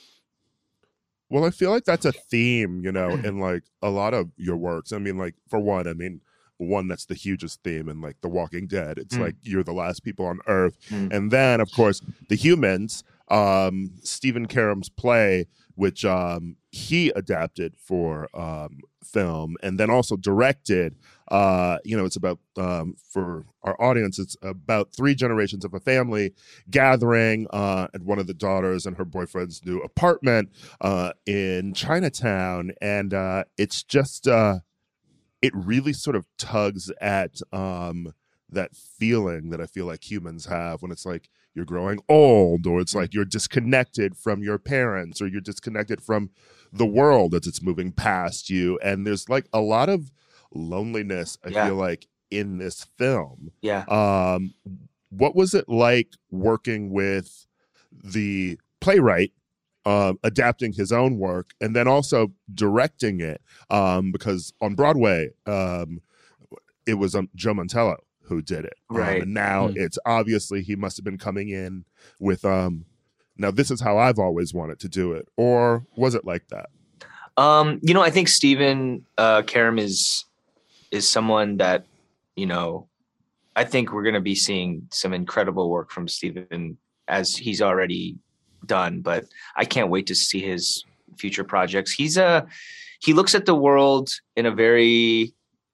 Well, I feel like that's a theme, you know, in like a lot of your works. I mean, like for one, I mean, one that's the hugest theme in like The Walking Dead. It's Mm. like you're the last people on Earth, Mm. and then of course The Humans, um, Stephen Karam's play, which um, he adapted for um, film and then also directed. Uh, you know, it's about um, for our audience, it's about three generations of a family gathering uh, at one of the daughters and her boyfriend's new apartment uh, in Chinatown, and uh, it's just uh, it really sort of tugs at um, that feeling that I feel like humans have when it's like you're growing old, or it's like you're disconnected from your parents, or you're disconnected from the world as it's moving past you, and there's like a lot of loneliness, I Yeah. feel like, in this film. Yeah. Um, what was it like working with the playwright, um, adapting his own work, and then also directing it? Um, because on Broadway, um, it was um, Joe Mantello who did it. Um, Right. and now Hmm. it's obviously he must have been coming in with, um, now this is how I've always wanted to do it. Or was it like that? Um, you know, I think Stephen uh, Karam is is someone that, you know, I think we're going to be seeing some incredible work from Stephen, as he's already done. But I can't wait to see his future projects. He's a he looks at the world in a very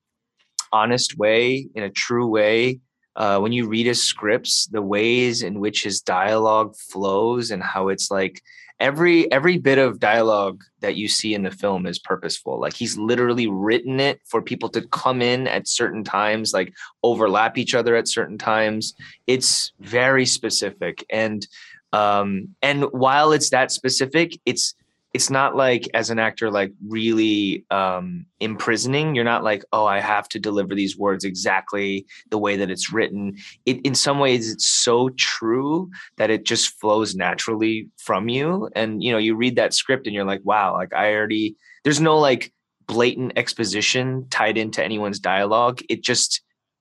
honest way, in a true way. Uh, when you read his scripts, the ways in which his dialogue flows and how it's like every every bit of dialogue that you see in the film is purposeful. Like he's literally written it for people to come in at certain times, like overlap each other at certain times. It's very specific. And um, and while it's that specific, it's it's not like as an actor, like really um, imprisoning. You're not like, oh, I have to deliver these words exactly the way that it's written. It, in some ways, it's so true that it just flows naturally from you. And, you know, you read that script and you're like, wow, like I already, there's no like blatant exposition tied into anyone's dialogue. It just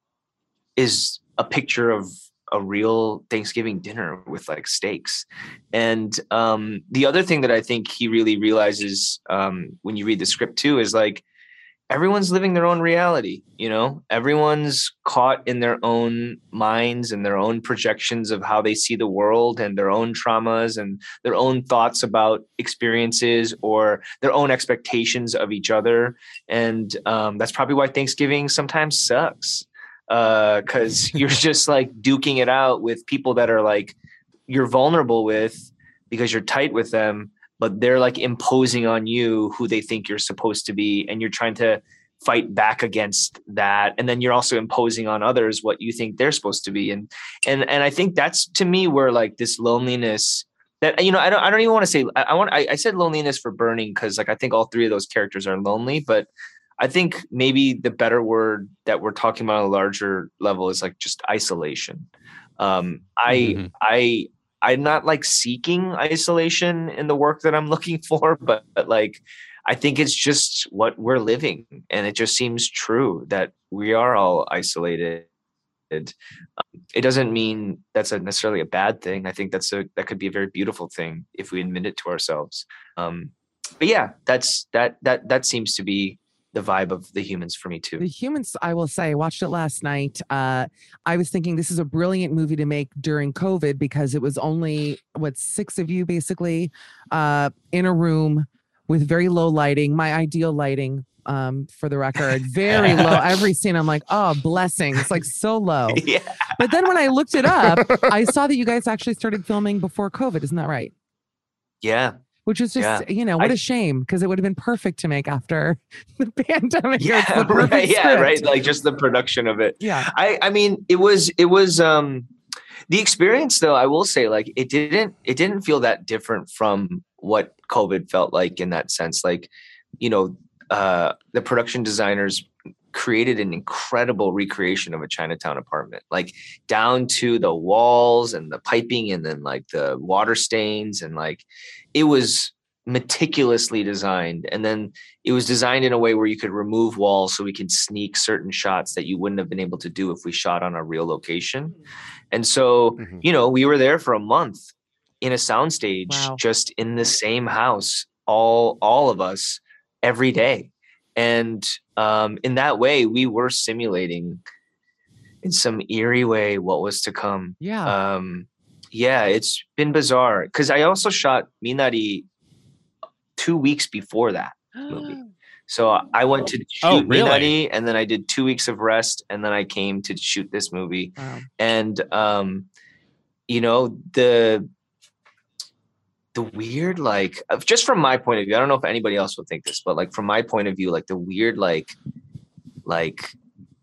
is a picture of a real Thanksgiving dinner with like steaks. And um, the other thing that I think he really realizes um, when you read the script too, is like, everyone's living their own reality. You know, everyone's caught in their own minds and their own projections of how they see the world and their own traumas and their own thoughts about experiences or their own expectations of each other. And um, that's probably why Thanksgiving sometimes sucks. Uh, cause you're just like duking it out with people that are like, you're vulnerable with because you're tight with them, but they're like imposing on you who they think you're supposed to be. And you're trying to fight back against that. And then you're also imposing on others what you think they're supposed to be. And, and, and I think that's to me where like this loneliness that, you know, I don't, I don't even want to say, I, I want, I, I said loneliness for Burning. Cause like, I think all three of those characters are lonely, but I think maybe the better word that we're talking about on a larger level is like just isolation. Um, I, mm-hmm. I, I'm not like seeking isolation in the work that I'm looking for, but, but like, I think it's just what we're living. And it just seems true that we are all isolated. Um, it doesn't mean that's a necessarily a bad thing. I think that's a, that could be a very beautiful thing if we admit it to ourselves. Um, but yeah, that's, that, that, that seems to be the vibe of The Humans for me too. The Humans, I will say, I watched it last night. Uh, I was thinking this is a brilliant movie to make during COVID because it was only, what, six of you basically uh, in a room with very low lighting, my ideal lighting um, for the record, very low. Every scene I'm like, oh, blessings, like so low. Yeah. But then when I looked it up, I saw that you guys actually started filming before COVID. Isn't that right? Yeah. Which is just, yeah. you know, what I, a shame because it would have been perfect to make after the pandemic. Yeah, the right, yeah, script. right. Like just the production of it. Yeah. I, I mean, it was, it was, um, the experience though, I will say like, it didn't, it didn't feel that different from what COVID felt like in that sense. Like, you know, uh, the production designers created an incredible recreation of a Chinatown apartment, like down to the walls and the piping and then like the water stains and like, it was meticulously designed. And then it was designed in a way where you could remove walls so we could sneak certain shots that you wouldn't have been able to do if we shot on a real location. And so, mm-hmm. you know, we were there for a month in a soundstage, wow. just in the same house, all, all of us every day. And um, in that way, we were simulating in some eerie way what was to come. Yeah. Um, yeah, it's been bizarre because I also shot Minari two weeks before that movie. So I went to shoot oh, really? Minari and then I did two weeks of rest and then I came to shoot this movie. Wow. And, um, you know, the the weird, like, just from my point of view, I don't know if anybody else would think this, but like from my point of view, like the weird, like, like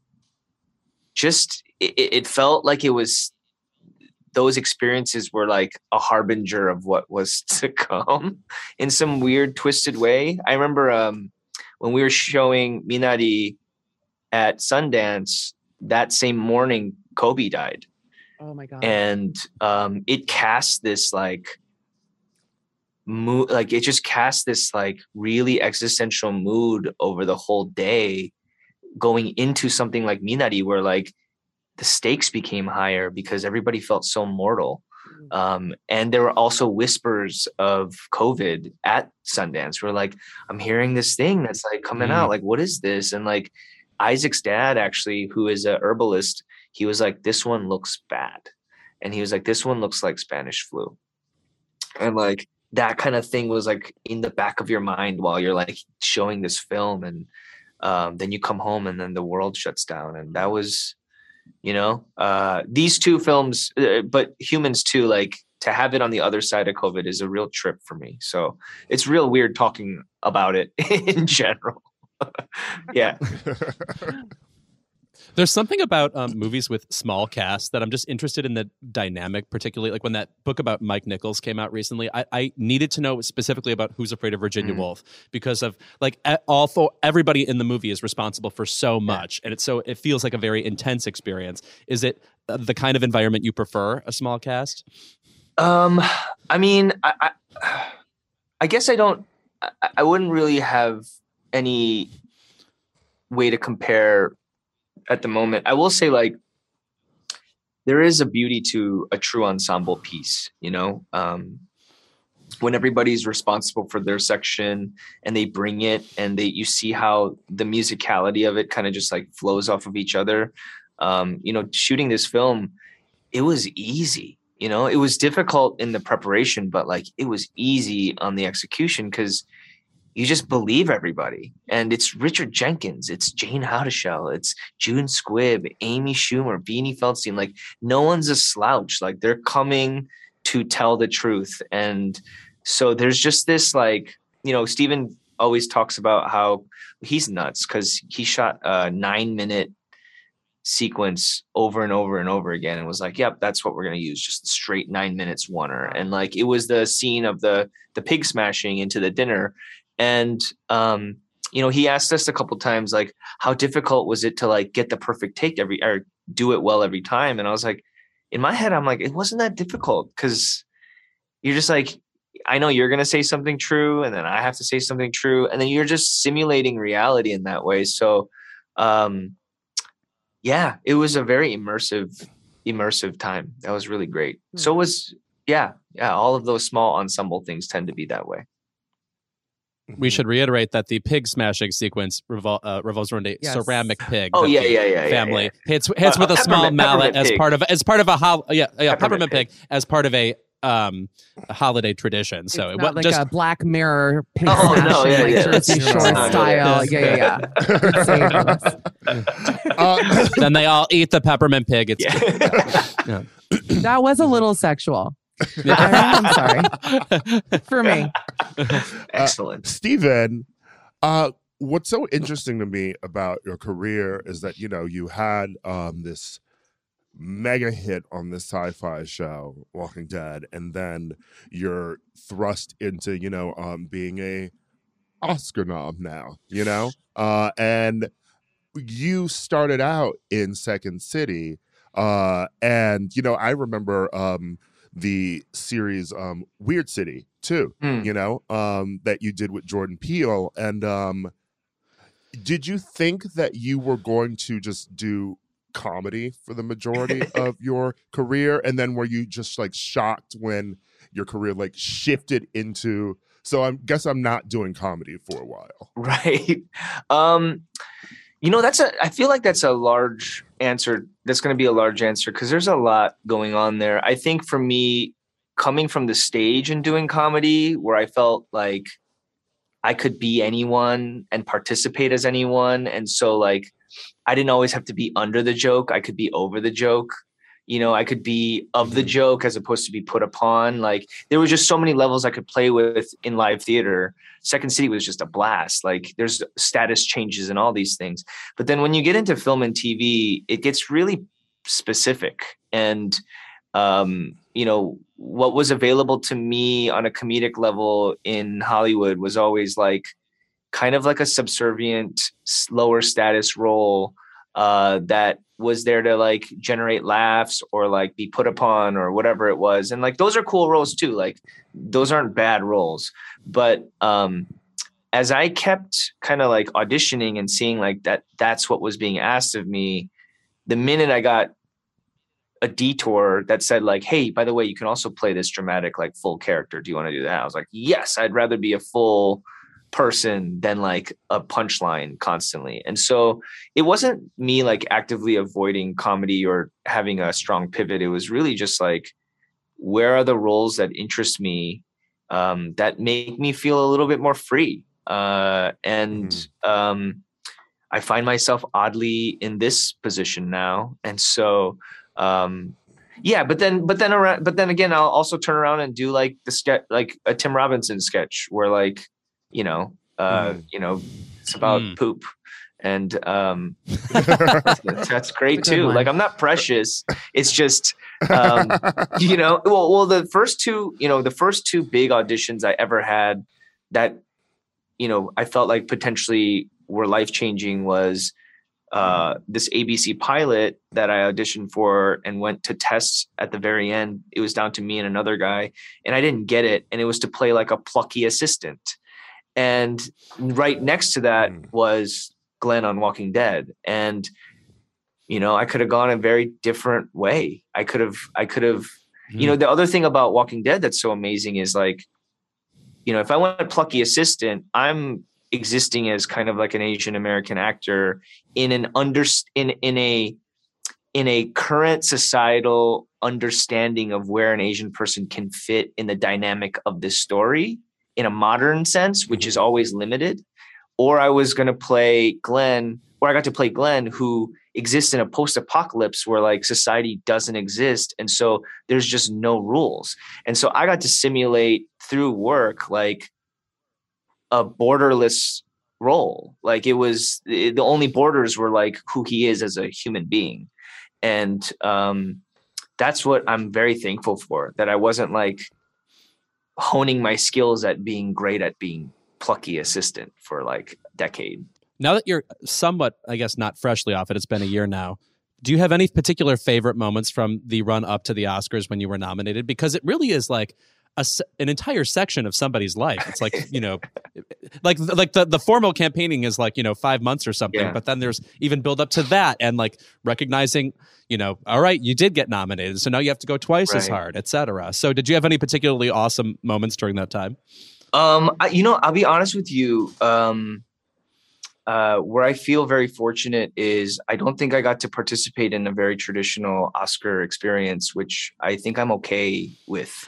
just, it, it felt like it was, those experiences were like a harbinger of what was to come in some weird twisted way. I remember um, when we were showing Minari at Sundance that same morning, Kobe died. Oh my God. And um, it cast this like, mood, like it just cast this like really existential mood over the whole day going into something like Minari where like the stakes became higher because everybody felt so mortal. Um, and there were also whispers of COVID at Sundance where like, I'm hearing this thing that's like coming mm. out, like, what is this? And like Isaac's dad actually, who is a herbalist, he was like, this one looks bad. And he was like, this one looks like Spanish flu. And like, that kind of thing was like in the back of your mind while you're like showing this film. And um, then you come home and then the world shuts down. And that was, you know, uh, these two films, uh, but Humans too, like to have it on the other side of COVID is a real trip for me. So it's real weird talking about it in general. Yeah. There's something about um, movies with small casts that I'm just interested in the dynamic, particularly like when that book about Mike Nichols came out recently. I, I needed to know specifically about Who's Afraid of Virginia mm. Woolf because of like all for everybody in the movie is responsible for so much, and it's so it feels like a very intense experience. Is it the kind of environment you prefer, a small cast? Um, I mean, I, I, I guess I don't. I, I wouldn't really have any way to compare at the moment. I will say, like, there is a beauty to a true ensemble piece, you know, um, when everybody's responsible for their section and they bring it and they, you see how the musicality of it kind of just like flows off of each other. Um, you know, shooting this film, it was easy, you know, it was difficult in the preparation, but like it was easy on the execution because you just believe everybody. And it's Richard Jenkins, it's Jane Houdyshell, it's June Squibb, Amy Schumer, Beanie Feldstein. Like no one's a slouch. Like they're coming to tell the truth. And so there's just this like, you know, Steven always talks about how he's nuts because he shot a nine minute sequence over and over and over again and was like, yep, that's what we're going to use. Just straight nine minutes oneer. And like, it was the scene of the, the pig smashing into the dinner. And, um, you know, he asked us a couple times, like, how difficult was it to like get the perfect take every, or do it well every time? And I was like, in my head, I'm like, it wasn't that difficult because you're just like, I know you're going to say something true. And then I have to say something true. And then you're just simulating reality in that way. So, um, yeah, it was a very immersive, immersive time. That was really great. Mm-hmm. So was, yeah, yeah. All of those small ensemble things tend to be that way. We should reiterate that the pig smashing sequence revol- uh, revolves around a yes. ceramic pig. Oh yeah, yeah, yeah. Family yeah, yeah. hits hits uh, with a small mallet as part of as part of a hol- yeah yeah peppermint, peppermint pig. pig as part of a um a holiday tradition. So it's it not was like just a Black Mirror pig oh, smashing, no, yeah, like yeah. Jersey Shore yeah. style. Yeah, yeah, yeah. uh, then they all eat the peppermint pig. It's yeah. yeah. That was a little sexual. I'm sorry. For me. Excellent. Uh, Steven, uh, what's so interesting to me about your career is that, you know, you had um, this mega hit on this sci-fi show, Walking Dead, and then you're thrust into, you know, um, being a Oscar nom now, you know? Uh, and you started out in Second City, uh, and, you know, I remember... Um, the series um Weird City too, mm. you know, um that you did with Jordan Peele. And um did you think that you were going to just do comedy for the majority of your career, and then were you just like shocked when your career like shifted into, so I guess I'm not doing comedy for a while? Right. um You know, that's a, I feel like that's a large answer. That's going to be a large answer because there's a lot going on there. I think for me, coming from the stage and doing comedy where I felt like I could be anyone and participate as anyone. And so like, I didn't always have to be under the joke. I could be over the joke. You know, I could be of the joke as opposed to be put upon. Like there was just so many levels I could play with in live theater. Second City was just a blast. Like there's status changes and all these things. But then when you get into film and T V, it gets really specific. And, um, you know, what was available to me on a comedic level in Hollywood was always like kind of like a subservient, lower status role uh, that was there to like generate laughs or like be put upon or whatever it was. And like, those are cool roles too. Like those aren't bad roles, but, um, as I kept kind of like auditioning and seeing like that, that's what was being asked of me. The minute I got a detour that said like, hey, by the way, you can also play this dramatic, like full character. Do you want to do that? I was like, yes, I'd rather be a full person than like a punchline constantly. And so it wasn't me like actively avoiding comedy or having a strong pivot. It was really just like, where are the roles that interest me, um, that make me feel a little bit more free? Uh, and mm-hmm. um, I find myself oddly in this position now. And so, um, yeah, but then, but then around, but then again, I'll also turn around and do like the sketch, like a Tim Robinson sketch where like, you know, uh, mm. you know, it's about mm. poop And um, that's, that's great too. one. Like, I'm not precious. It's just, um, you know, well, well, the first two, you know, the first two big auditions I ever had that, you know, I felt like potentially were life-changing was uh, this A B C pilot that I auditioned for and went to tests at the very end. It was down to me and another guy, and I didn't get it. And it was to play like a plucky assistant. And right next to that was Glenn on Walking Dead. And, you know, I could have gone a very different way. I could have, I could have, mm. you know, the other thing about Walking Dead that's so amazing is like, you know, if I went plucky assistant, I'm existing as kind of like an Asian American actor in an under, in, in a, in a current societal understanding of where an Asian person can fit in the dynamic of this story in a modern sense, which is always limited. Or I was going to play Glenn, or I got to play Glenn, who exists in a post-apocalypse where like society doesn't exist. And so there's just no rules. And so I got to simulate through work, like a borderless role. Like it was, the only borders were like who he is as a human being. And um, that's what I'm very thankful for, that I wasn't like honing my skills at being great at being plucky assistant for like a decade. Now that you're somewhat, I guess, not freshly off it, it's been a year now. Do you have any particular favorite moments from the run up to the Oscars when you were nominated? Because it really is like a, an entire section of somebody's life. It's like, you know, like like the, the formal campaigning is like, you know, five months or something. Yeah. But then there's even build up to that and like recognizing, you know, all right, you did get nominated. So now you have to go twice right. as hard, et cetera. So did you have any particularly awesome moments during that time? Um, I, you know, I'll be honest with you. Um, uh, where I feel very fortunate is I don't think I got to participate in a very traditional Oscar experience, which I think I'm okay with.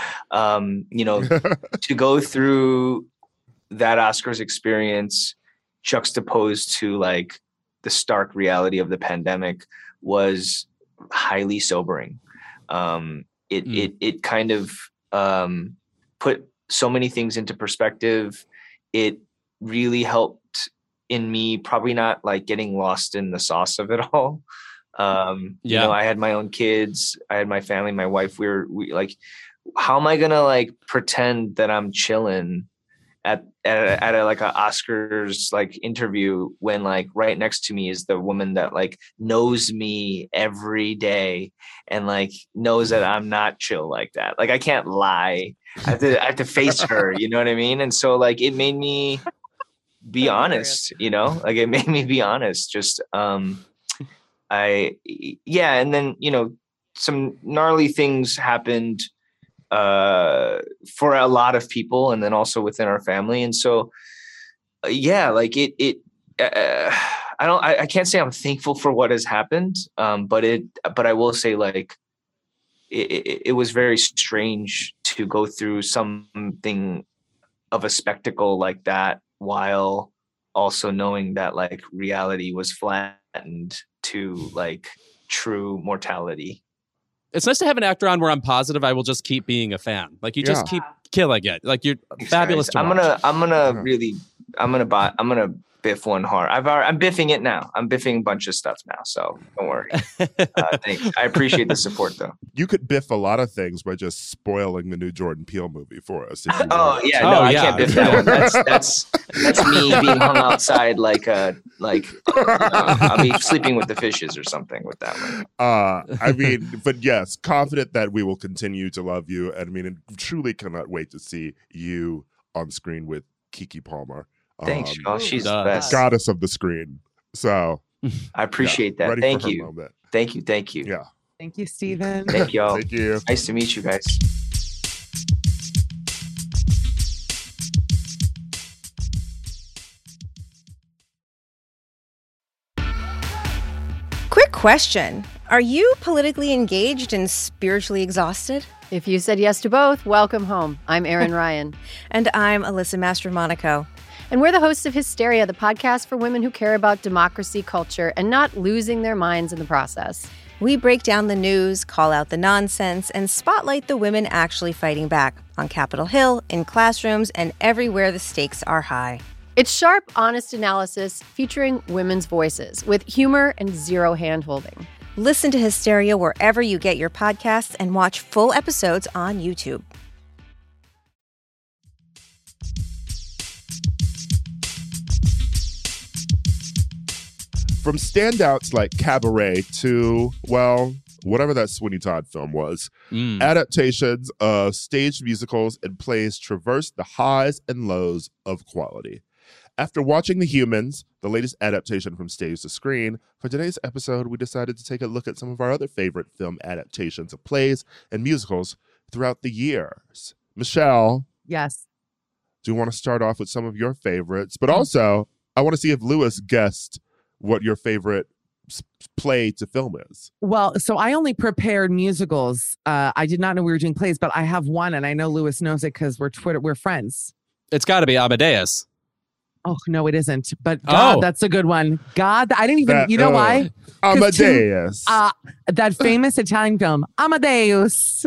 um, you know, to go through that Oscars experience juxtaposed to like the stark reality of the pandemic was highly sobering. Um, it, mm. it, it kind of um, put so many things into perspective. It really helped in me probably not like getting lost in the sauce of it all. Um, yeah. You know, I had my own kids, I had my family, my wife, we were we, like, how am I going to like pretend that I'm chilling at, at, at a, like a Oscars like interview when like right next to me is the woman that like knows me every day and like knows that I'm not chill like that. Like I can't lie. I have to, I have to face her, you know what I mean? And so like, it made me be honest, you know, like it made me be honest. Just, um, I, yeah. And then, you know, some gnarly things happened, uh, for a lot of people and then also within our family. And so, uh, yeah, like it, it, uh, I don't, I, I can't say I'm thankful for what has happened. Um, but it, but I will say like, it, it, it was very strange to go through something of a spectacle like that while also knowing that like reality was flattened to like true mortality. It's nice to have an actor on where I'm positive I will just keep being a fan. Like you just yeah. keep killing it. Like you're Thanks, fabulous. To I'm watch. gonna, I'm gonna really, I'm gonna buy, I'm gonna biff one hard. I've already, I'm biffing it now. I'm biffing a bunch of stuff now. So don't worry. uh, thanks. I appreciate the support though. You could biff a lot of things by just spoiling the new Jordan Peele movie for us. If you oh yeah, no, oh, I yeah. can't biff that one. That's that's that's me being hung outside like a like uh, I'll be sleeping with the fishes or something with that one. Uh, I mean, but yes, confident that we will continue to love you. And I mean, and truly cannot wait to see you on screen with Keke Palmer. Thanks, um, oh, she's the best. Goddess of the screen. So I appreciate yeah, that. Thank you. Moment. Thank you. Thank you. Yeah. Thank you, Stephen. Thank y'all. Thank you. Nice to meet you guys. Quick question. Are you politically engaged and spiritually exhausted? If you said yes to both, welcome home. I'm Erin Ryan. And I'm Alyssa Mastromonaco. And we're the hosts of Hysteria, the podcast for women who care about democracy, culture, and not losing their minds in the process. We break down the news, call out the nonsense, and spotlight the women actually fighting back on Capitol Hill, in classrooms, and everywhere the stakes are high. It's sharp, honest analysis featuring women's voices with humor and zero hand-holding. Listen to Hysteria wherever you get your podcasts and watch full episodes on YouTube. From standouts like Cabaret to, well, whatever that Sweeney Todd film was, Mm. adaptations of staged musicals and plays traverse the highs and lows of quality. After watching The Humans, the latest adaptation from stage to screen, for today's episode, we decided to take a look at some of our other favorite film adaptations of plays and musicals throughout the years. Michelle, Yes. do you want to start off with some of your favorites? But also, I want to see if Lewis guessed what your favorite s- play to film is. Well, so I only prepared musicals. Uh, I did not know we were doing plays, but I have one, and I know Lewis knows it because we're Twitter, we're friends. It's got to be Amadeus. Oh no, it isn't. But God, Oh. that's a good one. God, I didn't even. That- you know uh, why? 'Cause Amadeus. Tim- uh, that famous Italian film, Amadeus,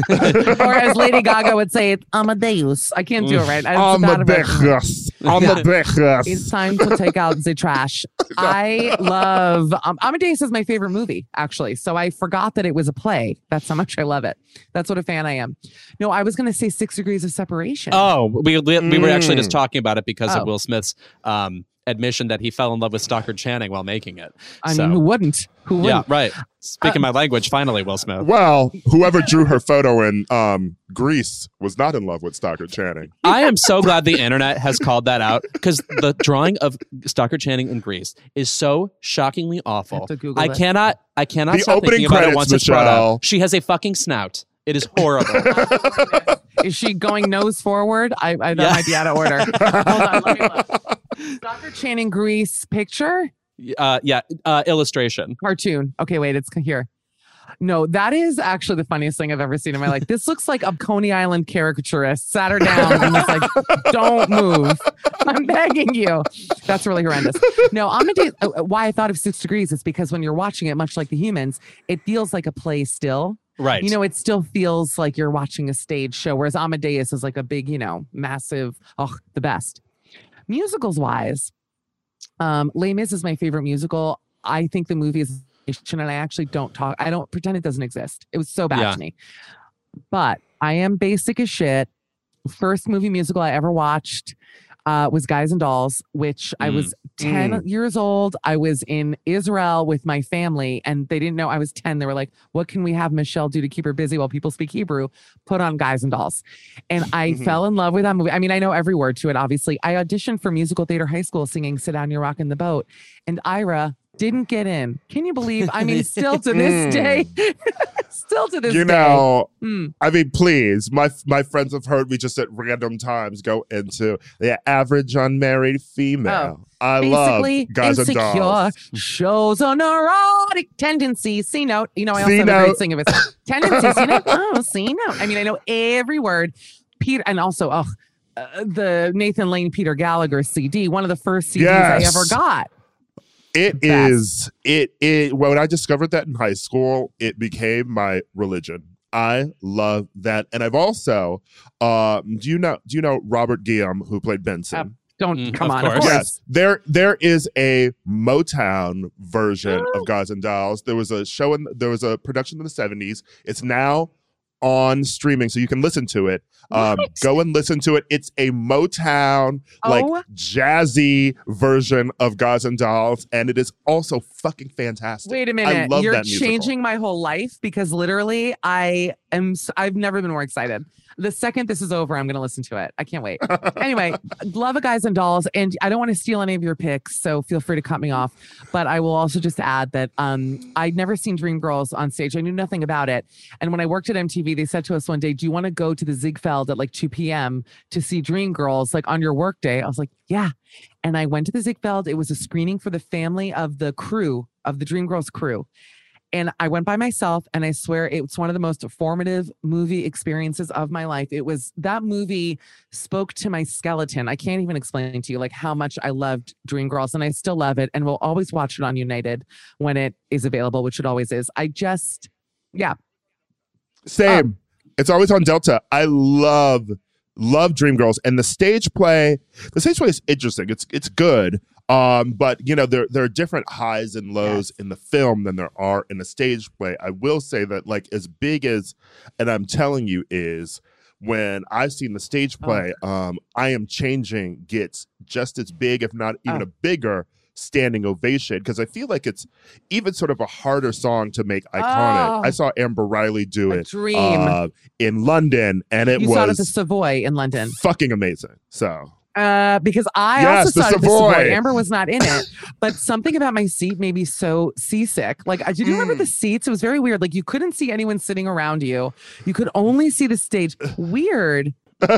or as Lady Gaga would say it, Amadeus. I can't do it right. I- it's bad of a- Amadeus. Amadeus. It's time to take out the trash. I love um, Amadeus is my favorite movie, actually. So I forgot that it was a play. That's how much I love it. That's what a fan I am. No, I was going to say Six Degrees of Separation. Oh, we we, we were actually just Mm. talking about it because Oh. of Will Smith's um, admission that he fell in love with Stockard Channing while making it. I So, mean, who wouldn't? Who yeah, wouldn't? right. Speaking Uh, my language, finally, Will Smith. Well, whoever drew her photo in um, Greece was not in love with Stockard Channing. I am so glad the internet has called that out because the drawing of Stockard Channing in Greece is so shockingly awful. have to Google I it. cannot, I cannot The stop opening thinking about it credits, once it's brought Michelle. up. She has a fucking snout. It is horrible. Is she going nose forward? I, I that Yeah. might be out of order. Hold on, let me look. Stockard Channing Grease picture uh, yeah, uh, illustration. cartoon. Okay, wait, it's here. No, that is actually the funniest thing I've ever seen in my life. This looks like a Coney Island caricaturist sat her down and was like, "Don't move, I'm begging you." That's really horrendous. No, Amadeus. Uh, why I thought of Six Degrees is because when you're watching it, much like The Humans, it feels like a play still. Right. You know, it still feels like you're watching a stage show, whereas Amadeus is like a big, you know, massive, oh, the best. Musicals wise, um, Les Mis is my favorite musical. I think the movie is, and I actually don't talk, I don't pretend it doesn't exist. It was so bad Yeah. to me. But I am basic as shit. First movie musical I ever watched uh, was Guys and Dolls, which I Mm. was ten years old. I was in Israel with my family, and they didn't know I was ten. They were like, "What can we have Michelle do to keep her busy while people speak Hebrew?" Put on Guys and Dolls. And I Mhm. fell in love with that movie. I mean, I know every word to it, obviously. I auditioned for musical theater high school singing Sit Down, You're Rockin' the Boat. And Ira didn't get in. Can you believe? I mean, still to this Mm. day, still to this You day. know, Mm. I mean, please, my my friends have heard me just at random times go into the average unmarried female. I love Oh, Basically, Guys and insecure Dolls. shows a neurotic tendency. C note. You know, I also C have a great note. sing of it. Tendency. C note. Oh, C note. I mean, I know every word. Peter, and also, oh, uh, the Nathan Lane Peter Gallagher C D, one of the first C Ds I Yes. ever got. It Best. is it it when I discovered that in high school, it became my religion. I love that. And I've also um do you know do you know Robert Guillaume, who played Benson? Don't Mm, come of on, of course. course. Yes, there there is a Motown version of Guys and Dolls. There was a show in there was a production in the seventies. It's now on streaming, so you can listen to it. Um, What? go and listen to it. It's a Motown, like Oh. jazzy version of Guys and Dolls, and it is also fucking fantastic. Wait a I minute. love You're that musical. changing my whole life because literally I am s- I've never been more excited. The second this is over, I'm going to listen to it. I can't wait. Anyway, love of Guys and Dolls, and I don't want to steal any of your picks, so feel free to cut me off. But I will also just add that um, I'd never seen Dreamgirls on stage. I knew nothing about it. And when I worked at M T V, they said to us one day, "Do you want to go to the Ziegfeld at like two p.m. to see Dreamgirls like on your work day?" I was like, "Yeah." And I went to the Ziegfeld. It was a screening for the family of the crew of the Dreamgirls crew. And I went by myself, and I swear it's one of the most formative movie experiences of my life. It was that movie spoke to my skeleton. I can't even explain to you like how much I loved Dreamgirls, and I still love it, and will always watch it on United when it is available, which it always is. I just, yeah, Same. Um, it's always on Delta. I love love Dreamgirls, and the stage play. The stage play is interesting. It's it's good, um, but you know there there are different highs and lows yes. in the film than there are in a stage play. I will say that like as big as, and I'm telling you is. When I've seen the stage play, oh. um, I Am Changing gets just as big, if not even oh. a bigger standing ovation, because I feel like it's even sort of a harder song to make iconic. Oh. I saw Amber Riley do a it dream. Uh, in London, and it you was saw it at the Savoy in London. Fucking amazing. So. Uh, because I yes, also saw it at the Savoy. Savoy. Amber was not in it, but something about my seat made me so seasick. Like, did you mm. remember the seats? It was very weird. Like, you couldn't see anyone sitting around you. You could only see the stage. Weird.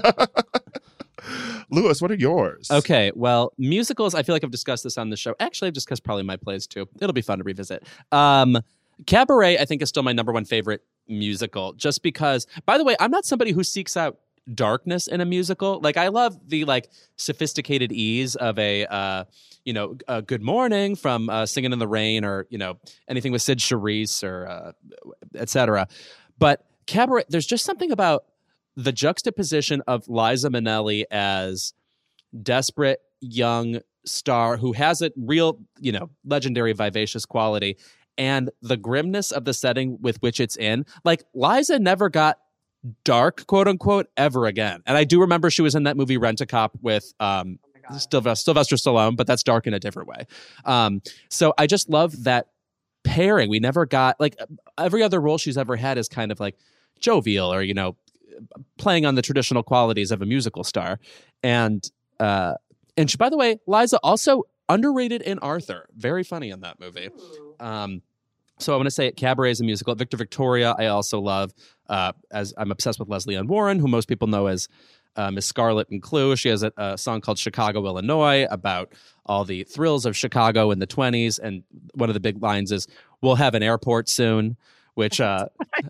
Lewis, what are yours? Okay, well, musicals, I feel like I've discussed this on the show. Actually, I've discussed probably my plays, too. It'll be fun to revisit. Um, Cabaret, I think, is still my number one favorite musical, just because, by the way, I'm not somebody who seeks out darkness in a musical. Like I love the like sophisticated ease of a uh you know a Good Morning from uh, Singing in the Rain, or you know anything with Sid Charisse or uh, et cetera. But Cabaret, there's just something about the juxtaposition of Liza Minnelli as desperate young star who has a real you know legendary vivacious quality, and the grimness of the setting with which it's in. Like Liza never got dark, quote unquote, ever again. And I do remember she was in that movie Rent-A-Cop with um, oh Sylvester, Sylvester Stallone, but that's dark in a different way. Um, so I just love that pairing. We never got, like, every other role she's ever had is kind of like jovial or, you know, playing on the traditional qualities of a musical star. And, uh, and she, by the way, Liza also underrated in Arthur. Very funny in that movie. Um, So I want to say Cabaret is a musical. Victor Victoria, I also love. Uh, as I'm obsessed with Leslie Ann Warren, who most people know as uh, Miss Scarlet in Clue. She has a, a song called Chicago, Illinois, about all the thrills of Chicago in the twenties. And one of the big lines is, "We'll have an airport soon," which, uh,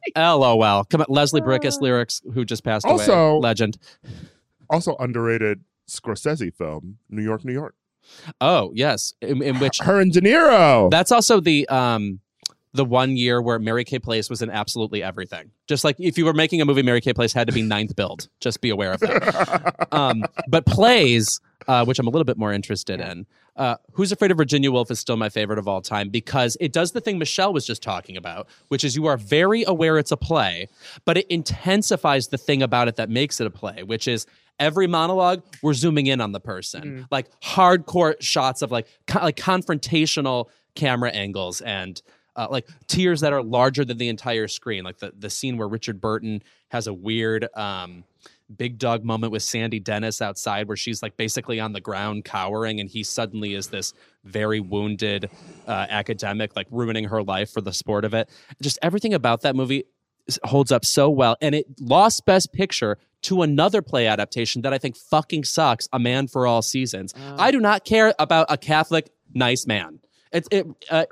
LOL. Come on, Leslie Bricusse lyrics, who just passed also, away. Legend. Also underrated Scorsese film, New York, New York. Oh, yes. In, in which her and De Niro. That's also the... Um, the one year where Mary Kay Place was in absolutely everything. Just like if you were making a movie, Mary Kay Place had to be ninth billed. Just be aware of that. um, but plays, uh, which I'm a little bit more interested in, uh, Who's Afraid of Virginia Woolf is still my favorite of all time because it does the thing Michelle was just talking about, which is you are very aware it's a play, but it intensifies the thing about it that makes it a play, which is every monologue, we're zooming in on the person. Mm. Like hardcore shots of like, co- like confrontational camera angles and Uh, like tears that are larger than the entire screen, like the, the scene where Richard Burton has a weird um, big dog moment with Sandy Dennis outside where she's like basically on the ground cowering and he suddenly is this very wounded uh, academic, like ruining her life for the sport of it. Just everything about that movie holds up so well. And it lost Best Picture to another play adaptation that I think fucking sucks, A Man for All Seasons. Oh. I do not care about a Catholic nice man. It, it, uh,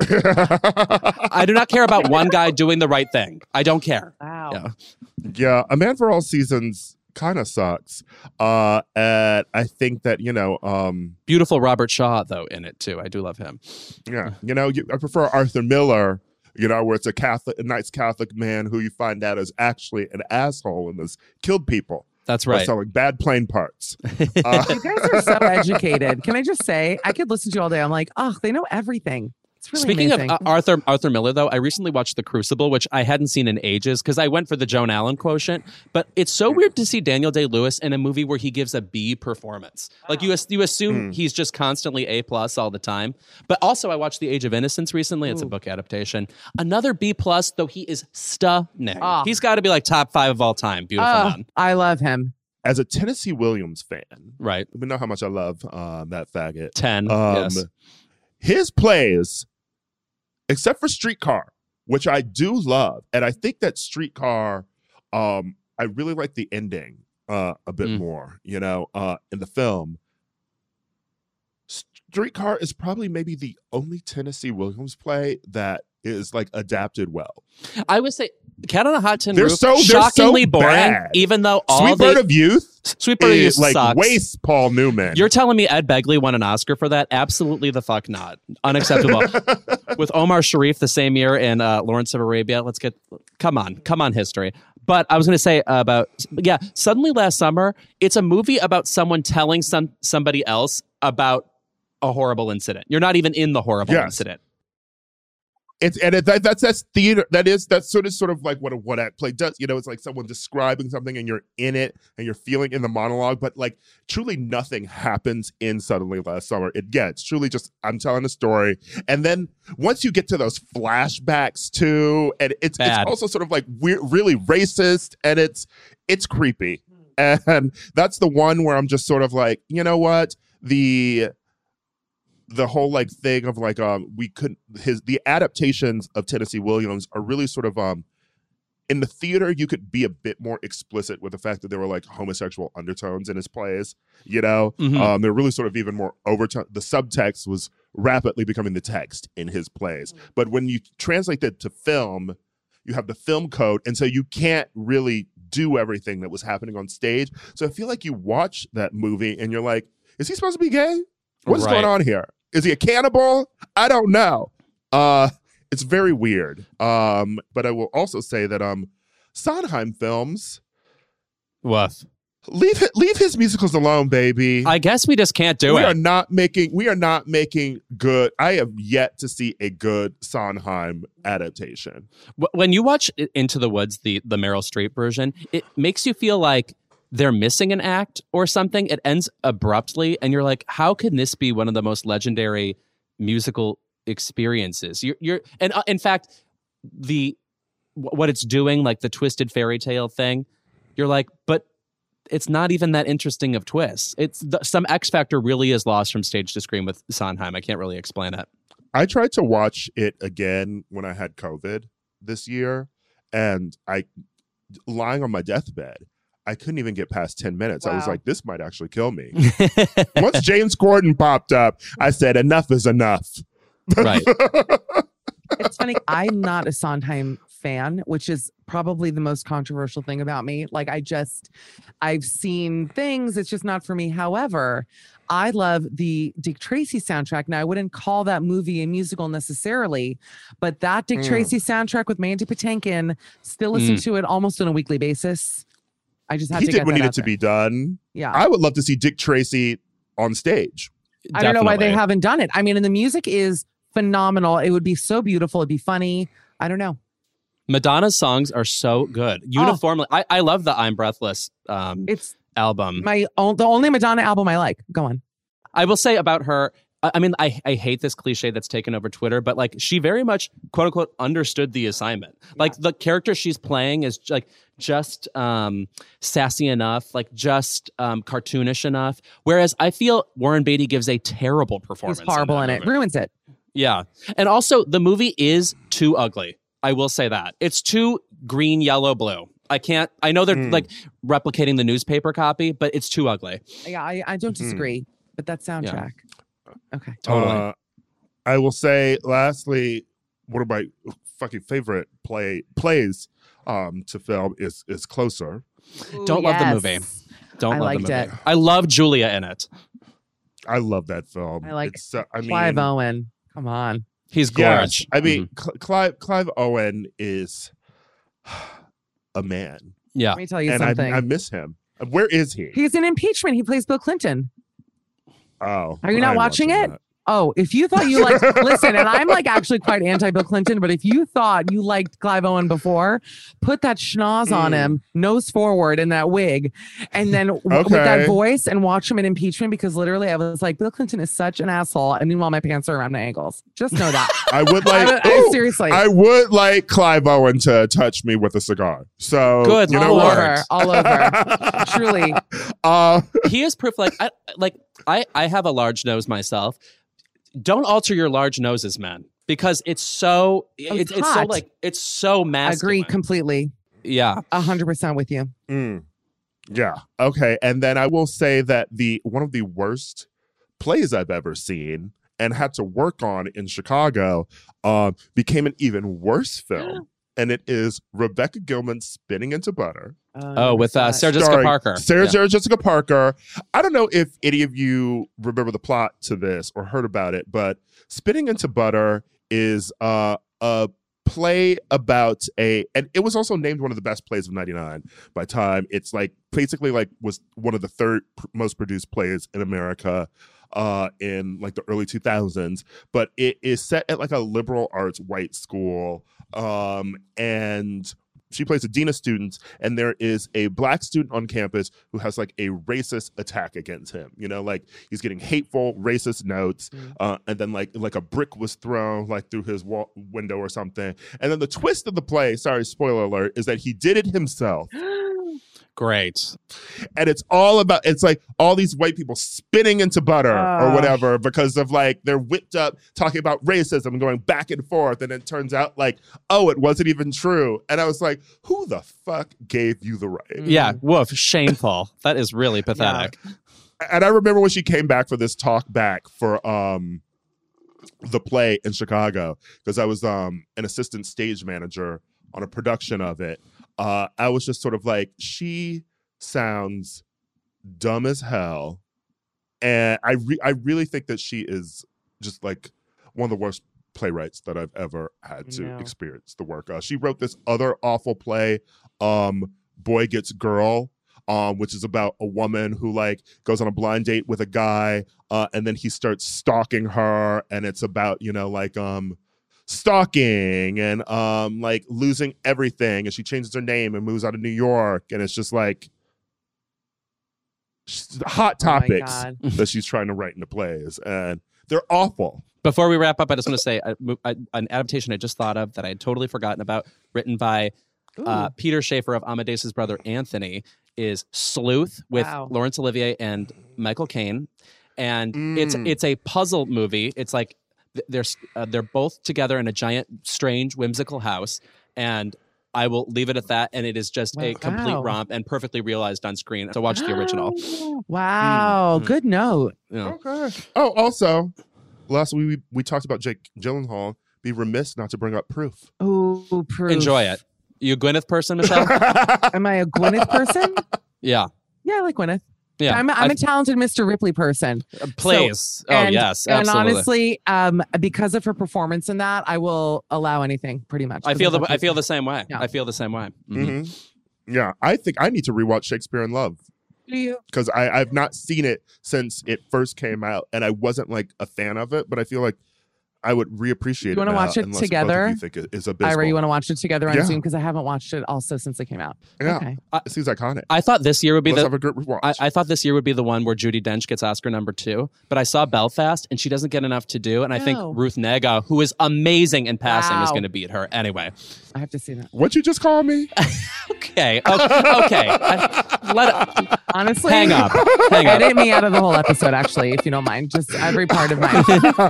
I do not care about one guy doing the right thing. I don't care. Wow. Yeah, yeah A Man for All Seasons kind of sucks. Uh, and I think that, you know... Um, Beautiful Robert Shaw, though, in it, too. I do love him. Yeah. You know, you, I prefer Arthur Miller, you know, where it's a Catholic, a nice Catholic man who you find out is actually an asshole and has killed people. That's right. Selling bad plane parts. Uh, you guys are so educated. Can I just say, I could listen to you all day. I'm like, oh, they know everything. It's really Speaking amazing. of uh, Arthur Arthur Miller, though, I recently watched The Crucible, which I hadn't seen in ages because I went for the Joan Allen quotient. But it's so weird to see Daniel Day-Lewis in a movie where he gives a B performance. Like you, you assume mm. he's just constantly A plus all the time. But also, I watched The Age of Innocence recently. It's Ooh. a book adaptation. Another B plus, though he is stunning. Oh. He's got to be like top five of all time. Beautiful oh, man. I love him. As a Tennessee Williams fan, right? We know how much I love uh, that faggot. Ten. Um, yes. His plays, except for Streetcar, which I do love, and I think that Streetcar, um, I really like the ending uh, a bit mm. more. You know, uh, in the film, Streetcar is probably maybe the only Tennessee Williams play that is like adapted well. I would say Cat on a Hot Tin they're Roof, so, shockingly so boring, bad. even though all Sweet the... Bird of Youth Sweet Bird of Youth like sucks. Waste Paul Newman. You're telling me Ed Begley won an Oscar for that? Absolutely the fuck not. Unacceptable. With Omar Sharif the same year in uh, Lawrence of Arabia. Let's get... Come on. Come on, history. But I was going to say about, yeah, Suddenly Last Summer, it's a movie about someone telling some somebody else about a horrible incident. You're not even in the horrible Yes. incident. It's and it, that, that's that's theater. That is that's sort of sort of like what a what act play does. You know, it's like someone describing something and you're in it and you're feeling in the monologue. But like truly, nothing happens in Suddenly Last Summer. It yeah, it's truly just I'm telling a story. And then once you get to those flashbacks too, and it's Bad. it's also sort of like weird, really racist, and it's it's creepy. And that's the one where I'm just sort of like, you know what, the. the whole like thing of like um we couldn't his the adaptations of Tennessee Williams are really sort of um in the theater you could be a bit more explicit with the fact that there were like homosexual undertones in his plays, you know. Mhm. Um they're really sort of even more overtone. The subtext was rapidly becoming the text in his plays, but when you translate that to film, you have the film code, and so you can't really do everything that was happening on stage. So I feel like you watch that movie and you're like, is he supposed to be gay? What's Right. going on here? Is he a cannibal? I don't know. Uh, it's very weird. Um, but I will also say that um, Sondheim films Woof. leave it, leave his musicals alone, baby. I guess we just can't do we it. are not making. We are not making good. I have yet to see a good Sondheim adaptation. Wh- When you watch I- Into the Woods, the the Meryl Streep version, it makes you feel like they're missing an act or something. It ends abruptly, and you're like, how can this be one of the most legendary musical experiences? You're, you're and uh, in fact, the wh- what it's doing, like the twisted fairy tale thing, you're like, but it's not even that interesting of twists. It's the, some X factor really is lost from stage to screen with Sondheim. I can't really explain it. I tried to watch it again when I had COVID this year, and I, lying on my deathbed, I couldn't even get past ten minutes. I was Wow. like, this might actually kill me. Once James Corden popped up, I said, enough is enough. Right. It's funny. I'm not a Sondheim fan, which is probably the most controversial thing about me. Like, I just, I've seen things. It's just not for me. However, I love the Dick Tracy soundtrack. Now, I wouldn't call that movie a musical necessarily, but that Dick Mm. Tracy soundtrack with Mandy Patinkin, still listen Mm. to it almost on a weekly basis. I just have He to did get what that needed out to there. be done. Yeah. I would love to see Dick Tracy on stage. I don't know why they Definitely. haven't done it. I mean, and the music is phenomenal. It would be so beautiful. It'd be funny. I don't know. Madonna's songs are so good. Uniformly, I, I love the I'm Breathless um, It's album. my own, the only Madonna album I like. Go on. I will say about her, I, I mean, I, I hate this cliche that's taken over Twitter, but like she very much, quote unquote, understood the assignment. Like the character she's playing is like just um, sassy enough, like just um, cartoonish enough. Whereas I feel Warren Beatty gives a terrible performance. He's horrible that in it. movie. Ruins it. Yeah. And also, the movie is too ugly. I will say that. It's too green, yellow, blue. I can't, I know they're Mm. like replicating the newspaper copy, but it's too ugly. Yeah, I, I don't Mhm. disagree. But that soundtrack. Okay. Totally. Uh, I will say, lastly, one of my fucking favorite play plays um, to film is is Closer. Don't love the yes. movie. Don't I love liked the movie. it. I love Julia in it. I love that film. I like It's, uh, I mean, Clive Owen. Come on. He's yes. gorgeous. I mean, Cl- Clive Clive Owen is a man, Yeah. Let me tell you and I, something. I miss him. Where is he? He's in Impeachment. He plays Bill Clinton. Oh, Are you not I'm watching it? that. Oh, if you thought you liked, listen, and I'm like actually quite anti Bill Clinton, but if you thought you liked Clive Owen before, put that schnoz on Mm. him, nose forward in that wig, and then w- with Okay. that voice and watch him in Impeachment, because literally I was like, Bill Clinton is such an asshole. And meanwhile, my pants are around my ankles. Just know that. I would I, like. I- ooh, seriously. I would like Clive Owen to touch me with a cigar. So Good you know all what? over, all over. Truly. Uh, He is proof like I like I, I have a large nose myself. Don't alter your large noses, man, because it's so it's it's, it's so hot. like it's so I masculine. agree completely. Yeah. A hundred percent with you. mm, yeah. Okay. And then I will say that the one of the worst plays I've ever seen and had to work on in Chicago uh, became an even worse film. And it is Rebecca Gilman's Spinning into Butter. Oh, with uh, Sarah Jessica starring Parker. Sarah, Yeah. Sarah Jessica Parker. I don't know if any of you remember the plot to this or heard about it, but Spinning into Butter is uh, a play about a, and it was also named one of the best plays of ninety-nine by Time. It's like basically like was one of the third pr- most produced plays in America uh in like the early two thousands, but it is set at like a liberal arts white school, um and she plays a dean of students, and there is a black student on campus who has like a racist attack against him. You know, like he's getting hateful, racist notes, mm. uh, and then like like a brick was thrown like through his wall- window or something. And then the twist of the play, sorry, spoiler alert, is that he did it himself. Great. And it's all about, it's like all these white people spinning into butter uh. or whatever because of like, they're whipped up talking about racism and going back and forth. And it turns out like, oh, it wasn't even true. And I was like, who the fuck gave you the right? Yeah, woof, shameful. That is really pathetic. Yeah. And I remember when she came back for this talk back for um the play in Chicago, because I was um an assistant stage manager on a production of it. Uh, I was just sort of like, she sounds dumb as hell. And I re- I really think that she is just like one of the worst playwrights that I've ever had to No. experience the work of. She wrote this other awful play, um, Boy Gets Girl, um, which is about a woman who like goes on a blind date with a guy, uh, and then he starts stalking her, and it's about, you know, like um stalking and um like losing everything, and she changes her name and moves out of New York, and it's just like hot topics God. that she's trying to write into plays, and they're awful. Before we wrap up, I just want to say a, a, an adaptation I just thought of that I had totally forgotten about, written by uh, Peter Schaefer of Amadeus' brother Anthony, is Sleuth with Wow. Laurence Olivier and Michael Caine. And Mm. it's it's a puzzle movie. It's like th- they're uh, they're both together in a giant, strange, whimsical house. And I will leave it at that. And it is just a Wow. complete romp and perfectly realized on screen. So watch the original. Wow, Mm. good note. You know. Okay. Oh, also, last week we, we talked about Jake Gyllenhaal. Be remiss not to bring up Proof. Ooh, proof. Enjoy it. You a Gwyneth person, Michelle? Am I a Gwyneth person? Yeah. Yeah, I like Gwyneth. Yeah. I'm, I'm I- a talented Mister Ripley person. Please. oh, and- yes. And Absolutely. honestly, um, because of her performance in that, I will allow anything pretty much. I feel the I feel the the same way. Yeah. I feel the same way. Mhm. Mm-hmm. Yeah, I think I need to rewatch Shakespeare in Love Do you? because I I've not seen it since it first came out, and I wasn't like a fan of it, but I feel like I would reappreciate You it. wanna now, watch it unless both of together? you think it is abysmal. Ira, you want to watch it together on Yeah. Zoom? Because I haven't watched it also since it came out. Yeah, Okay. it seems iconic. I thought this year would be Let's the have a good rewatch. I, I thought this year would be the one where Judi Dench gets Oscar number two, but I saw Belfast and she doesn't get enough to do, and I think No. Ruth Negga, who is amazing in passing, is Wow. going to beat her anyway. I have to see that. What'd you just call me? Okay, okay, okay. I, let Honestly, hang up, hang up. edit me out of the whole episode, actually, if you don't mind. Just every part of mine.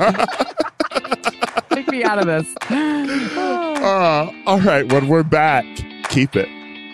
Take me out of this. Uh, all right, when we're back, keep it.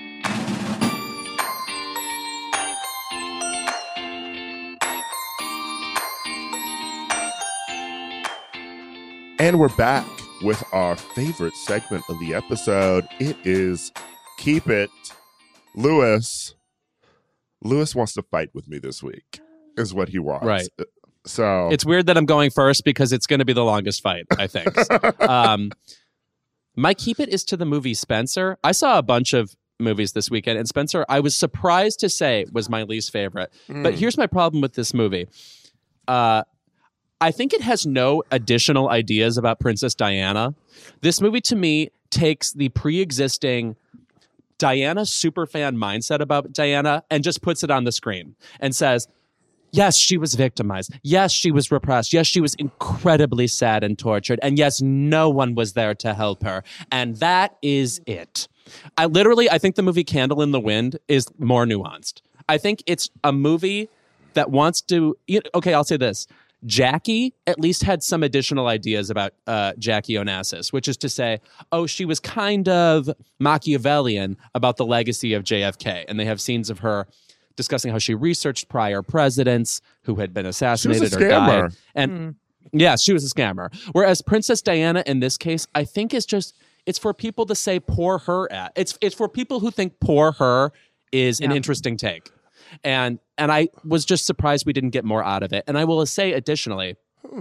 And we're back with our favorite segment of the episode. It is Keep It. Lewis. Lewis wants to fight with me this week, is what he wants. Right. So It's weird that I'm going first because it's going to be the longest fight, I think. um, my keep it is to the movie Spencer. I saw a bunch of movies this weekend, and Spencer, I was surprised to say, was my least favorite. But here's my problem with this movie. Uh, I think it has no additional ideas about Princess Diana. This movie, to me, takes the pre-existing Diana superfan mindset about Diana and just puts it on the screen and says, yes, she was victimized. Yes, she was repressed. Yes, she was incredibly sad and tortured. And yes, no one was there to help her. And that is it. I literally, I think the movie Candle in the Wind is more nuanced. I think it's a movie that wants to, you know, okay, I'll say this. Jackie at least had some additional ideas about uh, Jackie Onassis, which is to say, oh, she was kind of Machiavellian about the legacy of J F K. And they have scenes of her discussing how she researched prior presidents who had been assassinated She was a or died. scammer. And Mm. yeah, she was a scammer. Whereas Princess Diana in this case, I think is just, it's for people to say poor her at. It's it's for people who think poor her is an Yeah. interesting take. And and I was just surprised we didn't get more out of it. And I will say additionally,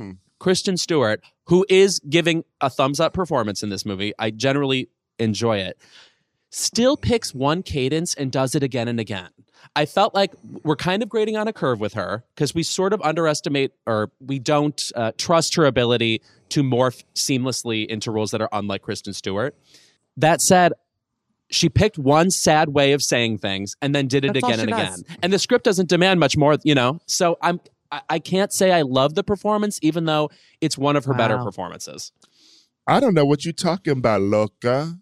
Kristen Stewart, who is giving a thumbs up performance in this movie, I generally enjoy it, still picks one cadence and does it again and again. I felt like we're kind of grading on a curve with her because we sort of underestimate or we don't uh, trust her ability to morph seamlessly into roles that are unlike Kristen Stewart. That said, she picked one sad way of saying things and then did it That's again all and she again. does. And the script doesn't demand much more, you know? So I'm, I, I can't say I love the performance, even though it's one of her better Wow. performances. I don't know what you're talking about, loca.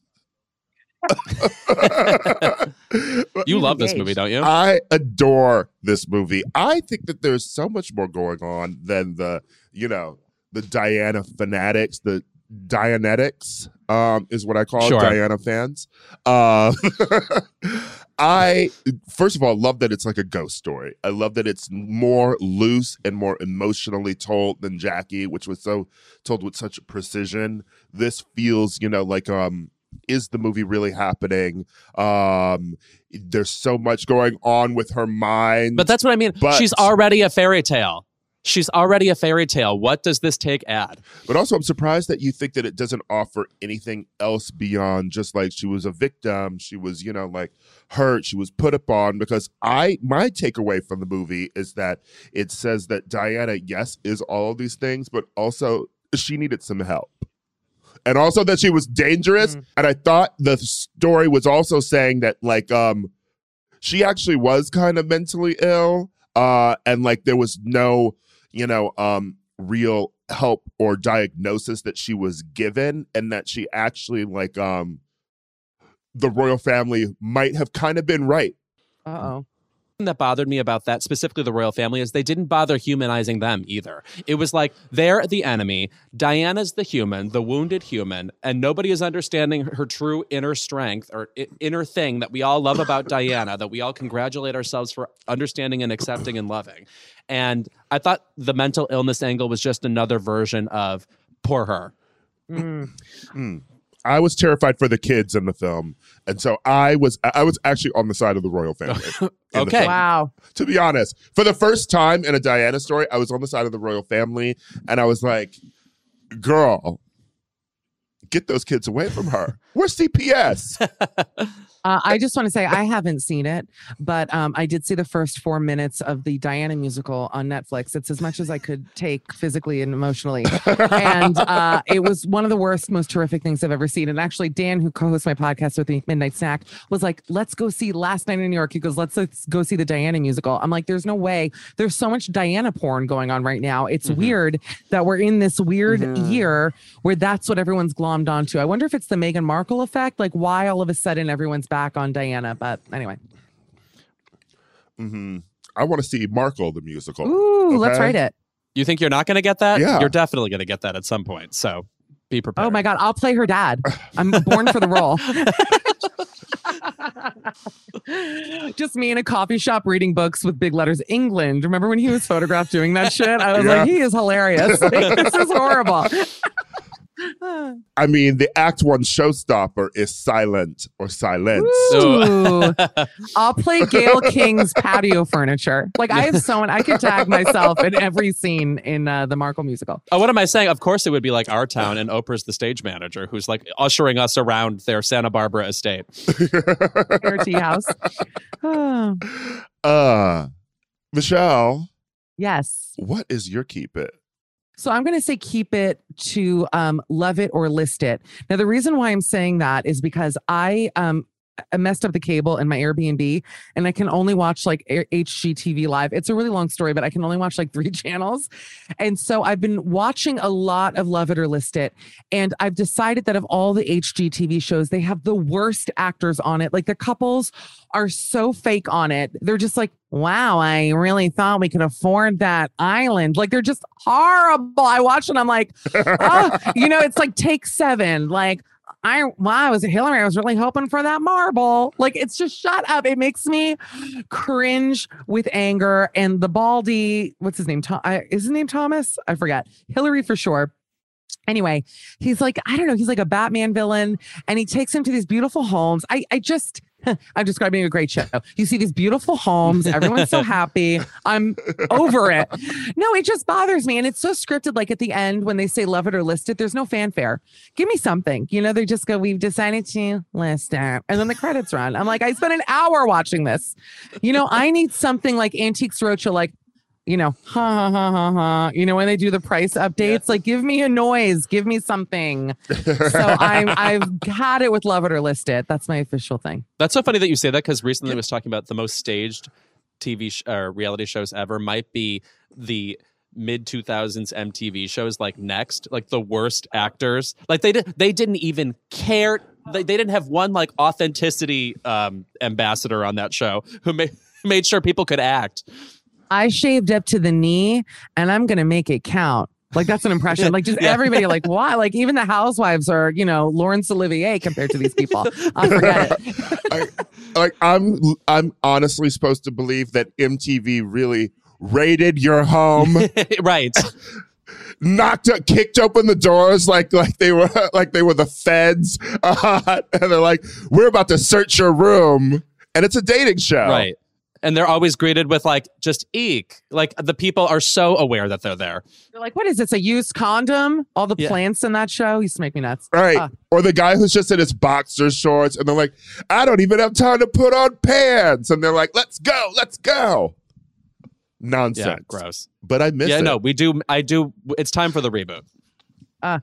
You He's love this engaged. movie, don't you? I adore this movie. I think that there's so much more going on than the, you know, the Diana fanatics, the Dianetics, um, is what I call Sure. Diana fans. Uh, I, first of all, love that it's like a ghost story. I love that it's more loose and more emotionally told than Jackie, which was so told with such precision. This feels, you know, like, um, is the movie really happening? Um, there's so much going on with her mind. But that's what I mean. But- She's already a fairy tale. She's already a fairy tale. What does this take add? But also, I'm surprised that you think that it doesn't offer anything else beyond just like she was a victim. She was, you know, like hurt. She was put upon. Because I, my takeaway from the movie is that it says that Diana, yes, is all of these things, but also she needed some help. And also that she was dangerous. Mm. And I thought the story was also saying that, like, um, she actually was kind of mentally ill. Uh, and like there was no, you know, um, real help or diagnosis that she was given, and that she actually, like, um, the royal family might have kind of been right. Uh-oh. That bothered me about that, specifically the royal family, is they didn't bother humanizing them either. It was like they're the enemy, Diana's the human, the wounded human, and nobody is understanding her true inner strength or I- inner thing that we all love about Diana, that we all congratulate ourselves for understanding and accepting and loving. And I thought the mental illness angle was just another version of poor her. Mm. Mm. I was terrified for the kids in the film, and so I was I was actually on the side of the royal family. in the Okay. film. Wow. To be honest, for the first time in a Diana story, I was on the side of the royal family, and I was like, girl, get those kids away from her. Where's C P S? Uh, I just want to say I haven't seen it, but um, I did see the first four minutes of the Diana musical on Netflix. It's as much as I could take physically and emotionally. And uh, it was one of the worst, most terrific things I've ever seen. And actually, Dan, who co-hosts my podcast with me, Midnight Snack, was like, let's go see Last Night in New York. He goes, let's, let's go see the Diana musical. I'm like, there's no way. There's so much Diana porn going on right now. It's Mhm. weird that we're in this weird Mhm. year where that's what everyone's glommed onto. I wonder if it's the Meghan Markle effect, like why all of a sudden everyone's back on Diana. But anyway. hmm I want to see Markle the musical. Ooh, let's Okay. write it. You think you're not going to get that? Yeah. You're definitely going to get that at some point. So be prepared. Oh my God, I'll play her dad. I'm born for the role. Just me in a coffee shop reading books with big letters, England. Remember when he was photographed doing that shit? I was Yeah. like, he is hilarious. Like, this is horrible. I mean, the Act One showstopper is Silent or Silence. Ooh. I'll play Gail King's patio furniture. Like I have someone I could tag myself in every scene in uh, the Markle musical. Oh, what am I saying? Of course, it would be like Our Town, and Oprah's the stage manager who's like ushering us around their Santa Barbara estate. Their tea house. Oh, uh, Michelle, yes. what is your keep it? So I'm going to say keep it to um, love it or list it. Now, the reason why I'm saying that is because I um, I messed up the cable in my Airbnb and I can only watch like H G T V Live. It's a really long story, but I can only watch like three channels. And so I've been watching a lot of Love It or List It. And I've decided that of all the H G T V shows, they have the worst actors on it. Like the couples are so fake on it. They're just like, wow, I really thought we could afford that island. Like they're just horrible. I watch and I'm like, oh, you know, it's like Take Seven. Like, I, wow, was it Hillary? I was really hoping for that marble. Like, it's just shut up. It makes me cringe with anger. And the Baldy, what's his name? Tom, I, is his name Thomas? I forget. Hillary for sure. Anyway, he's like, I don't know. He's like a Batman villain and he takes him to these beautiful homes. I, I just, I'm describing a great show. You see these beautiful homes. Everyone's so happy. I'm over it. No, it just bothers me. And it's so scripted. Like at the end, when they say love it or list it, there's no fanfare. Give me something. You know, they just go, we've decided to list it. And then the credits run. I'm like, I spent an hour watching this. You know, I need something like Antiques Roadshow, like, you know, ha ha ha ha ha. You know, when they do the price updates, like give me a noise, give me something. So I'm I've had it with Love It or List It. That's my official thing. That's so funny that you say that, because recently I was talking about the most staged T V sh- or reality shows ever might be the mid two thousands M T V shows like Next, like the worst actors. Like they did, they didn't even care. They, they didn't have one like authenticity um, ambassador on that show who made made sure people could act. I shaved up to the knee and I'm going to make it count. Like that's an impression. Like just Yeah. everybody like, why? Like even the housewives are, you know, Laurence Olivier compared to these people. I forget it. I, like I'm, I'm honestly supposed to believe that M T V really raided your home, Right. knocked, kicked open the doors like like they were like they were the feds, uh, and they're like, "We're about to search your room," and it's a dating show, Right. And they're always greeted with like, just eek. Like the people are so aware that they're there. They're like, what is this? A used condom? All the Yeah. plants in that show used to make me nuts. Right. Uh, Or the guy who's just in his boxer shorts and they're like, I don't even have time to put on pants. And they're like, let's go, let's go. Nonsense. Yeah, gross. But I miss Yeah, it. no, we do. I do. It's time for the reboot. uh,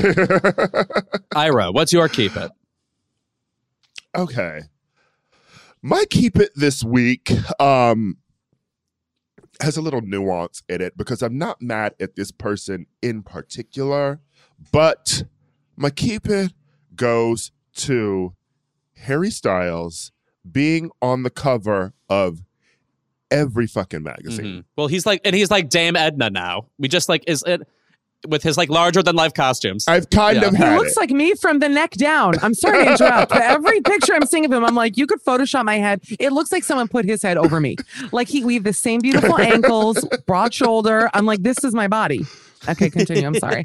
Ira, what's your keep it? Okay. My keep it this week um, has a little nuance in it because I'm not mad at this person in particular, but my keep it goes to Harry Styles being on the cover of every fucking magazine. Mhm. Well, he's like, and he's like Dame Edna now. We just like, is it with his like larger than life costumes. I've kind Yeah. of he had looks it. like me from the neck down. I'm sorry to interrupt, but every picture I'm seeing of him, I'm like, you could Photoshop my head. It looks like someone put his head over me. Like he, we have the same beautiful ankles, broad shoulder. I'm like, this is my body. Okay, continue. I'm sorry.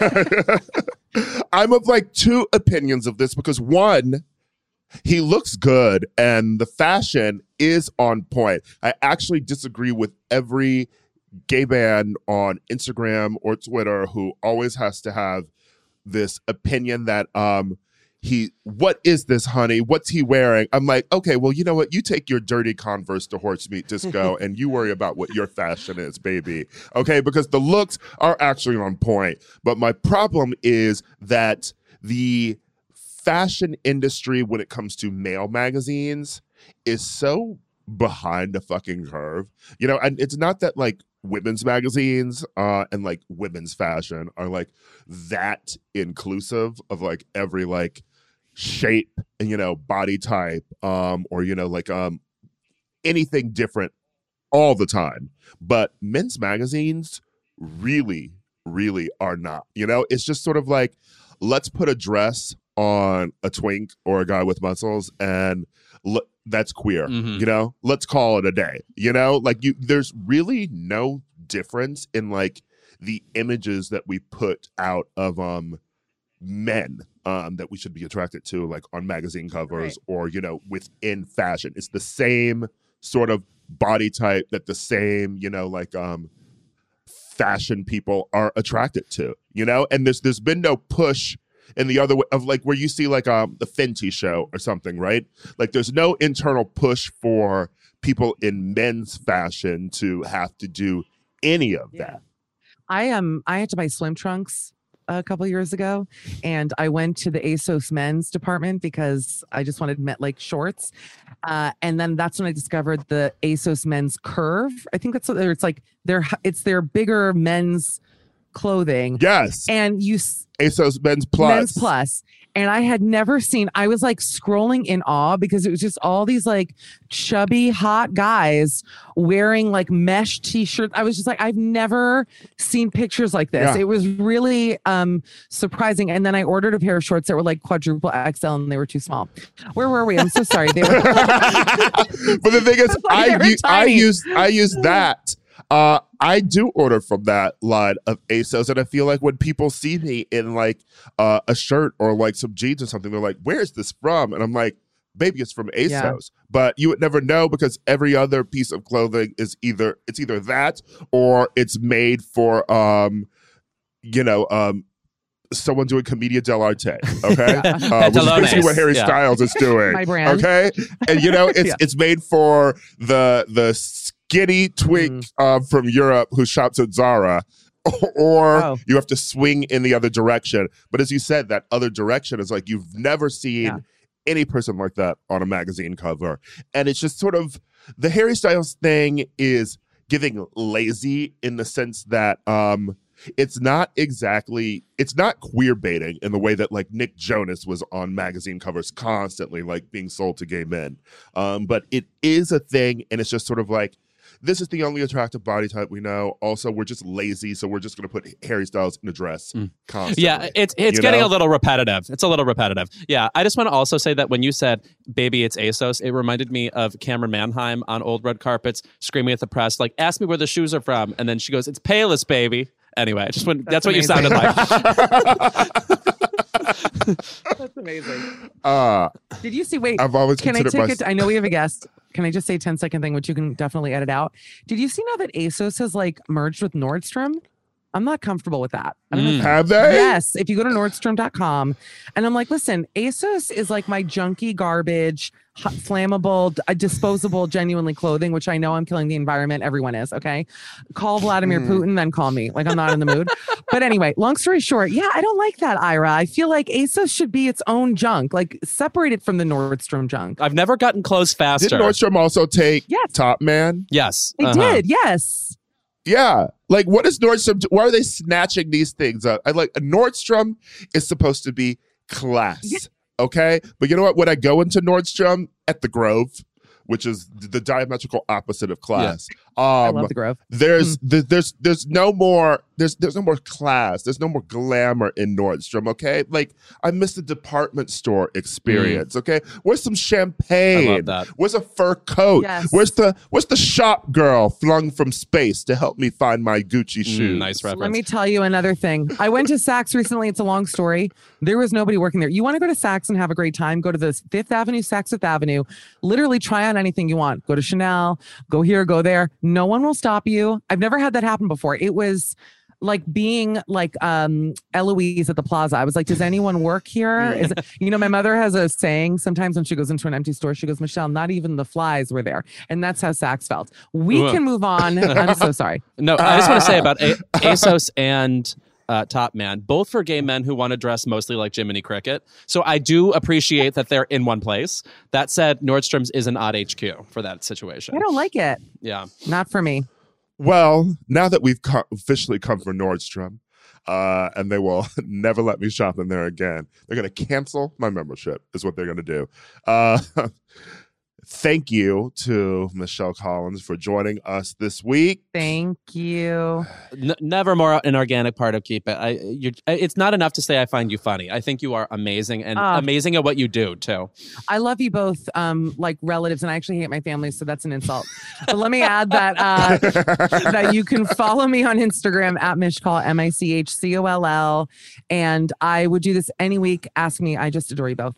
I'm of like two opinions of this because one, he looks good and the fashion is on point. I actually disagree with every gay man on Instagram or Twitter who always has to have this opinion that um he what is this, honey? What's he wearing? I'm like, okay, well, you know what? You take your dirty Converse to Horse Meat Disco and you worry about what your fashion is, baby. Okay, because the looks are actually on point. But my problem is that the fashion industry when it comes to male magazines is so behind the fucking curve. You know, and it's not that like women's magazines uh and like women's fashion are like that inclusive of like every like shape and you know body type um or you know like um anything different all the time, but men's magazines really really are not. You know, it's just sort of like, let's put a dress on a twink or a guy with muscles and l- that's queer. Mhm. You know, let's call it a day. You know, like you there's really no difference in like the images that we put out of um men um that we should be attracted to like on magazine covers or you know within fashion. It's the same sort of body type that the same, you know, like um fashion people are attracted to, you know? And there's there's been no push in the other way of like where you see like um the Fenty show or something, right? Like there's no internal push for people in men's fashion to have to do any of Yeah. that. I um I had to buy swim trunks a couple years ago, and I went to the ASOS men's department because I just wanted met like shorts, uh, and then that's when I discovered the ASOS men's Curve. I think that's what they're, it's like their it's their bigger men's clothing, Yes. and you s- ASOS Men's Plus. Men's Plus. And I had never seen, I was like scrolling in awe because it was just all these like chubby, hot guys wearing like mesh t-shirts. I was just like, I've never seen pictures like this. Yeah. It was really um, surprising. And then I ordered a pair of shorts that were like quadruple X L and they were too small. Where were we? I'm so sorry. They were. But the thing is, Like, they I were u- I tiny. use I use that. Uh, I do order from that line of ASOS, and I feel like when people see me in like uh, a shirt or like some jeans or something, they're like, "Where's this from?" And I'm like, baby, it's from ASOS. Yeah. But you would never know because every other piece of clothing is either it's either that or it's made for um, you know, um someone doing Commedia dell'arte, okay? uh, which is basically what Harry Yeah. Styles is doing. My brand. Okay? And you know, it's Yeah. it's made for the the skinny twink Mm. uh, from Europe who shops at Zara. Or Oh. you have to swing in the other direction. But as you said, that other direction is like you've never seen Yeah. any person like that on a magazine cover. And it's just sort of the Harry Styles thing is giving lazy in the sense that um it's not exactly it's not queer baiting in the way that like Nick Jonas was on magazine covers constantly, like being sold to gay men. Um, but it is a thing, and it's just sort of like, this is the only attractive body type we know. Also, we're just lazy, so we're just going to put Harry Styles in a dress Mm. constantly. Yeah, it's it's you getting know? a little repetitive. It's a little repetitive. Yeah, I just want to also say that when you said, baby, it's ASOS, it reminded me of Cameron Manheim on Old Red Carpets screaming at the press, like, ask me where the shoes are from. And then she goes, it's Payless, baby. Anyway, just when, that's, That's what you amazing. sounded like. That's amazing. Uh, Did you see? Wait, I've always can I considered take my it? I know we have a guest. Can I just say ten second thing, which you can definitely edit out? Did you see now that ASOS has like merged with Nordstrom? I'm not comfortable with that. I don't know if- Mm. Have they? Yes, if you go to Nordstrom dot com, and I'm like, listen, ASOS is like my junky garbage, hot, flammable, d- uh, disposable, genuinely clothing, which I know I'm killing the environment. Everyone is, okay? Call Vladimir Mm. Putin, then call me. Like, I'm not in the mood. But anyway, long story short, yeah, I don't like that, Ira. I feel like ASOS should be its own junk, like separated from the Nordstrom junk. I've never gotten close faster. Did Nordstrom also take Yes. Top Man? Yes. They uh-huh. did, yes. Yeah. Like, what is Nordstrom? do- Why are they snatching these things up? I like Nordstrom is supposed to be class. Yeah. Okay. But you know what? When I go into Nordstrom at the Grove, which is the diametrical opposite of class, I um, love the Grove. there's th- there's there's no more there's there's no more class. There's no more glamour in Nordstrom. Okay. Like, I miss the department store experience. Okay. Where's some champagne? I love that. Where's a fur coat? Yes. Where's the where's the shop girl flung from space to help me find my Gucci shoes? Mm, nice reference. Let me tell you another thing. I went to Saks recently. It's a long story. There was nobody working there. You want to go to Saks and have a great time? Go to this Fifth Avenue, Saks Fifth Avenue. Literally try on anything you want. Go to Chanel, go here, go there. No one will stop you. I've never had that happen before. It was like being like um Eloise at the plaza. I was like, does anyone work here? Is it, you know, my mother has a saying sometimes when she goes into an empty store, she goes, Michelle, not even the flies were there. And that's how Saks felt. We Ugh. can move on. I'm so sorry. No, I just want to say about A- ASOS and uh, Top Man, both for gay men who want to dress mostly like Jiminy Cricket. So I do appreciate that they're in one place. That said, Nordstrom's is an odd H Q for that situation. I don't like it. Yeah. Not for me. Well, now that we've co- officially come for Nordstrom, uh, and they will never let me shop in there again, they're going to cancel my membership, is what they're going to do. Uh, thank you to Michelle Collins for joining us this week. Thank you. N- never more an organic part of Keep It. I, you're, it's not enough to say I find you funny. I think you are amazing and Ah. amazing at what you do too. I love you both um, like relatives, and I actually hate my family, so that's an insult. But let me add that uh, that you can follow me on Instagram at Michcol, M I C H C O L L, and I would do this any week. Ask me. I just adore you both.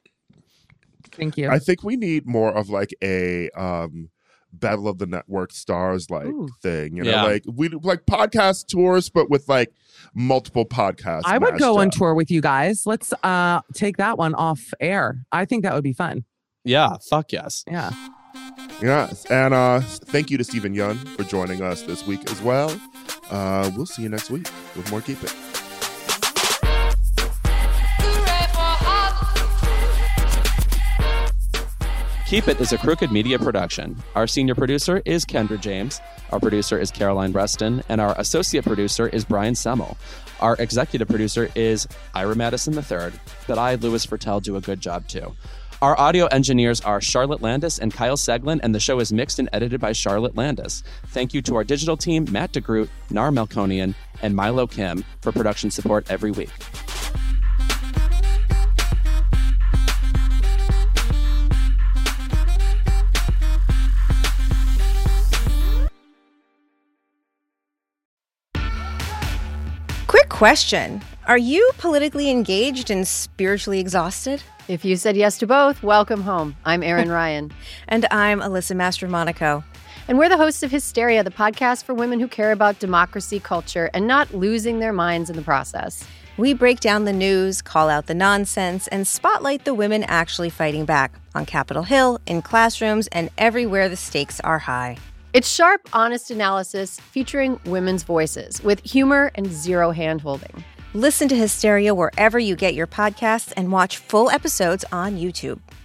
Thank you. I think we need more of like a um, Battle of the Network Stars like Ooh. thing. You know, Yeah. like we like podcast tours, but with like multiple podcasts. I would go mashed on up. tour with you guys. Let's uh, take that one off air. I think that would be fun. Yeah. Fuck yes. Yeah. Yes. And uh, thank you to Stephen Yun for joining us this week as well. Uh, we'll see you next week with more Keep It. Keep It is a Crooked Media production. Our senior producer is Kendra James. Our producer is Caroline Reston. And our associate producer is Brian Semmel. Our executive producer is Ira Madison the third. But I, Louis Fertel, do a good job too. Our audio engineers are Charlotte Landis and Kyle Seglin, and the show is mixed and edited by Charlotte Landis. Thank you to our digital team, Matt DeGroot, Nar Melkonian, and Milo Kim for production support every week. Quick Question: are you politically engaged and spiritually exhausted? If you said yes to both, welcome home. I'm Erin Ryan. And I'm Alyssa Mastromonaco. And we're the hosts of Hysteria, the podcast for women who care about democracy, culture, and not losing their minds in the process. We break down the news, call out the nonsense, and spotlight the women actually fighting back on Capitol Hill, in classrooms, and everywhere the stakes are high. It's sharp, honest analysis featuring women's voices with humor and zero hand-holding. Listen to Hysteria wherever you get your podcasts and watch full episodes on YouTube.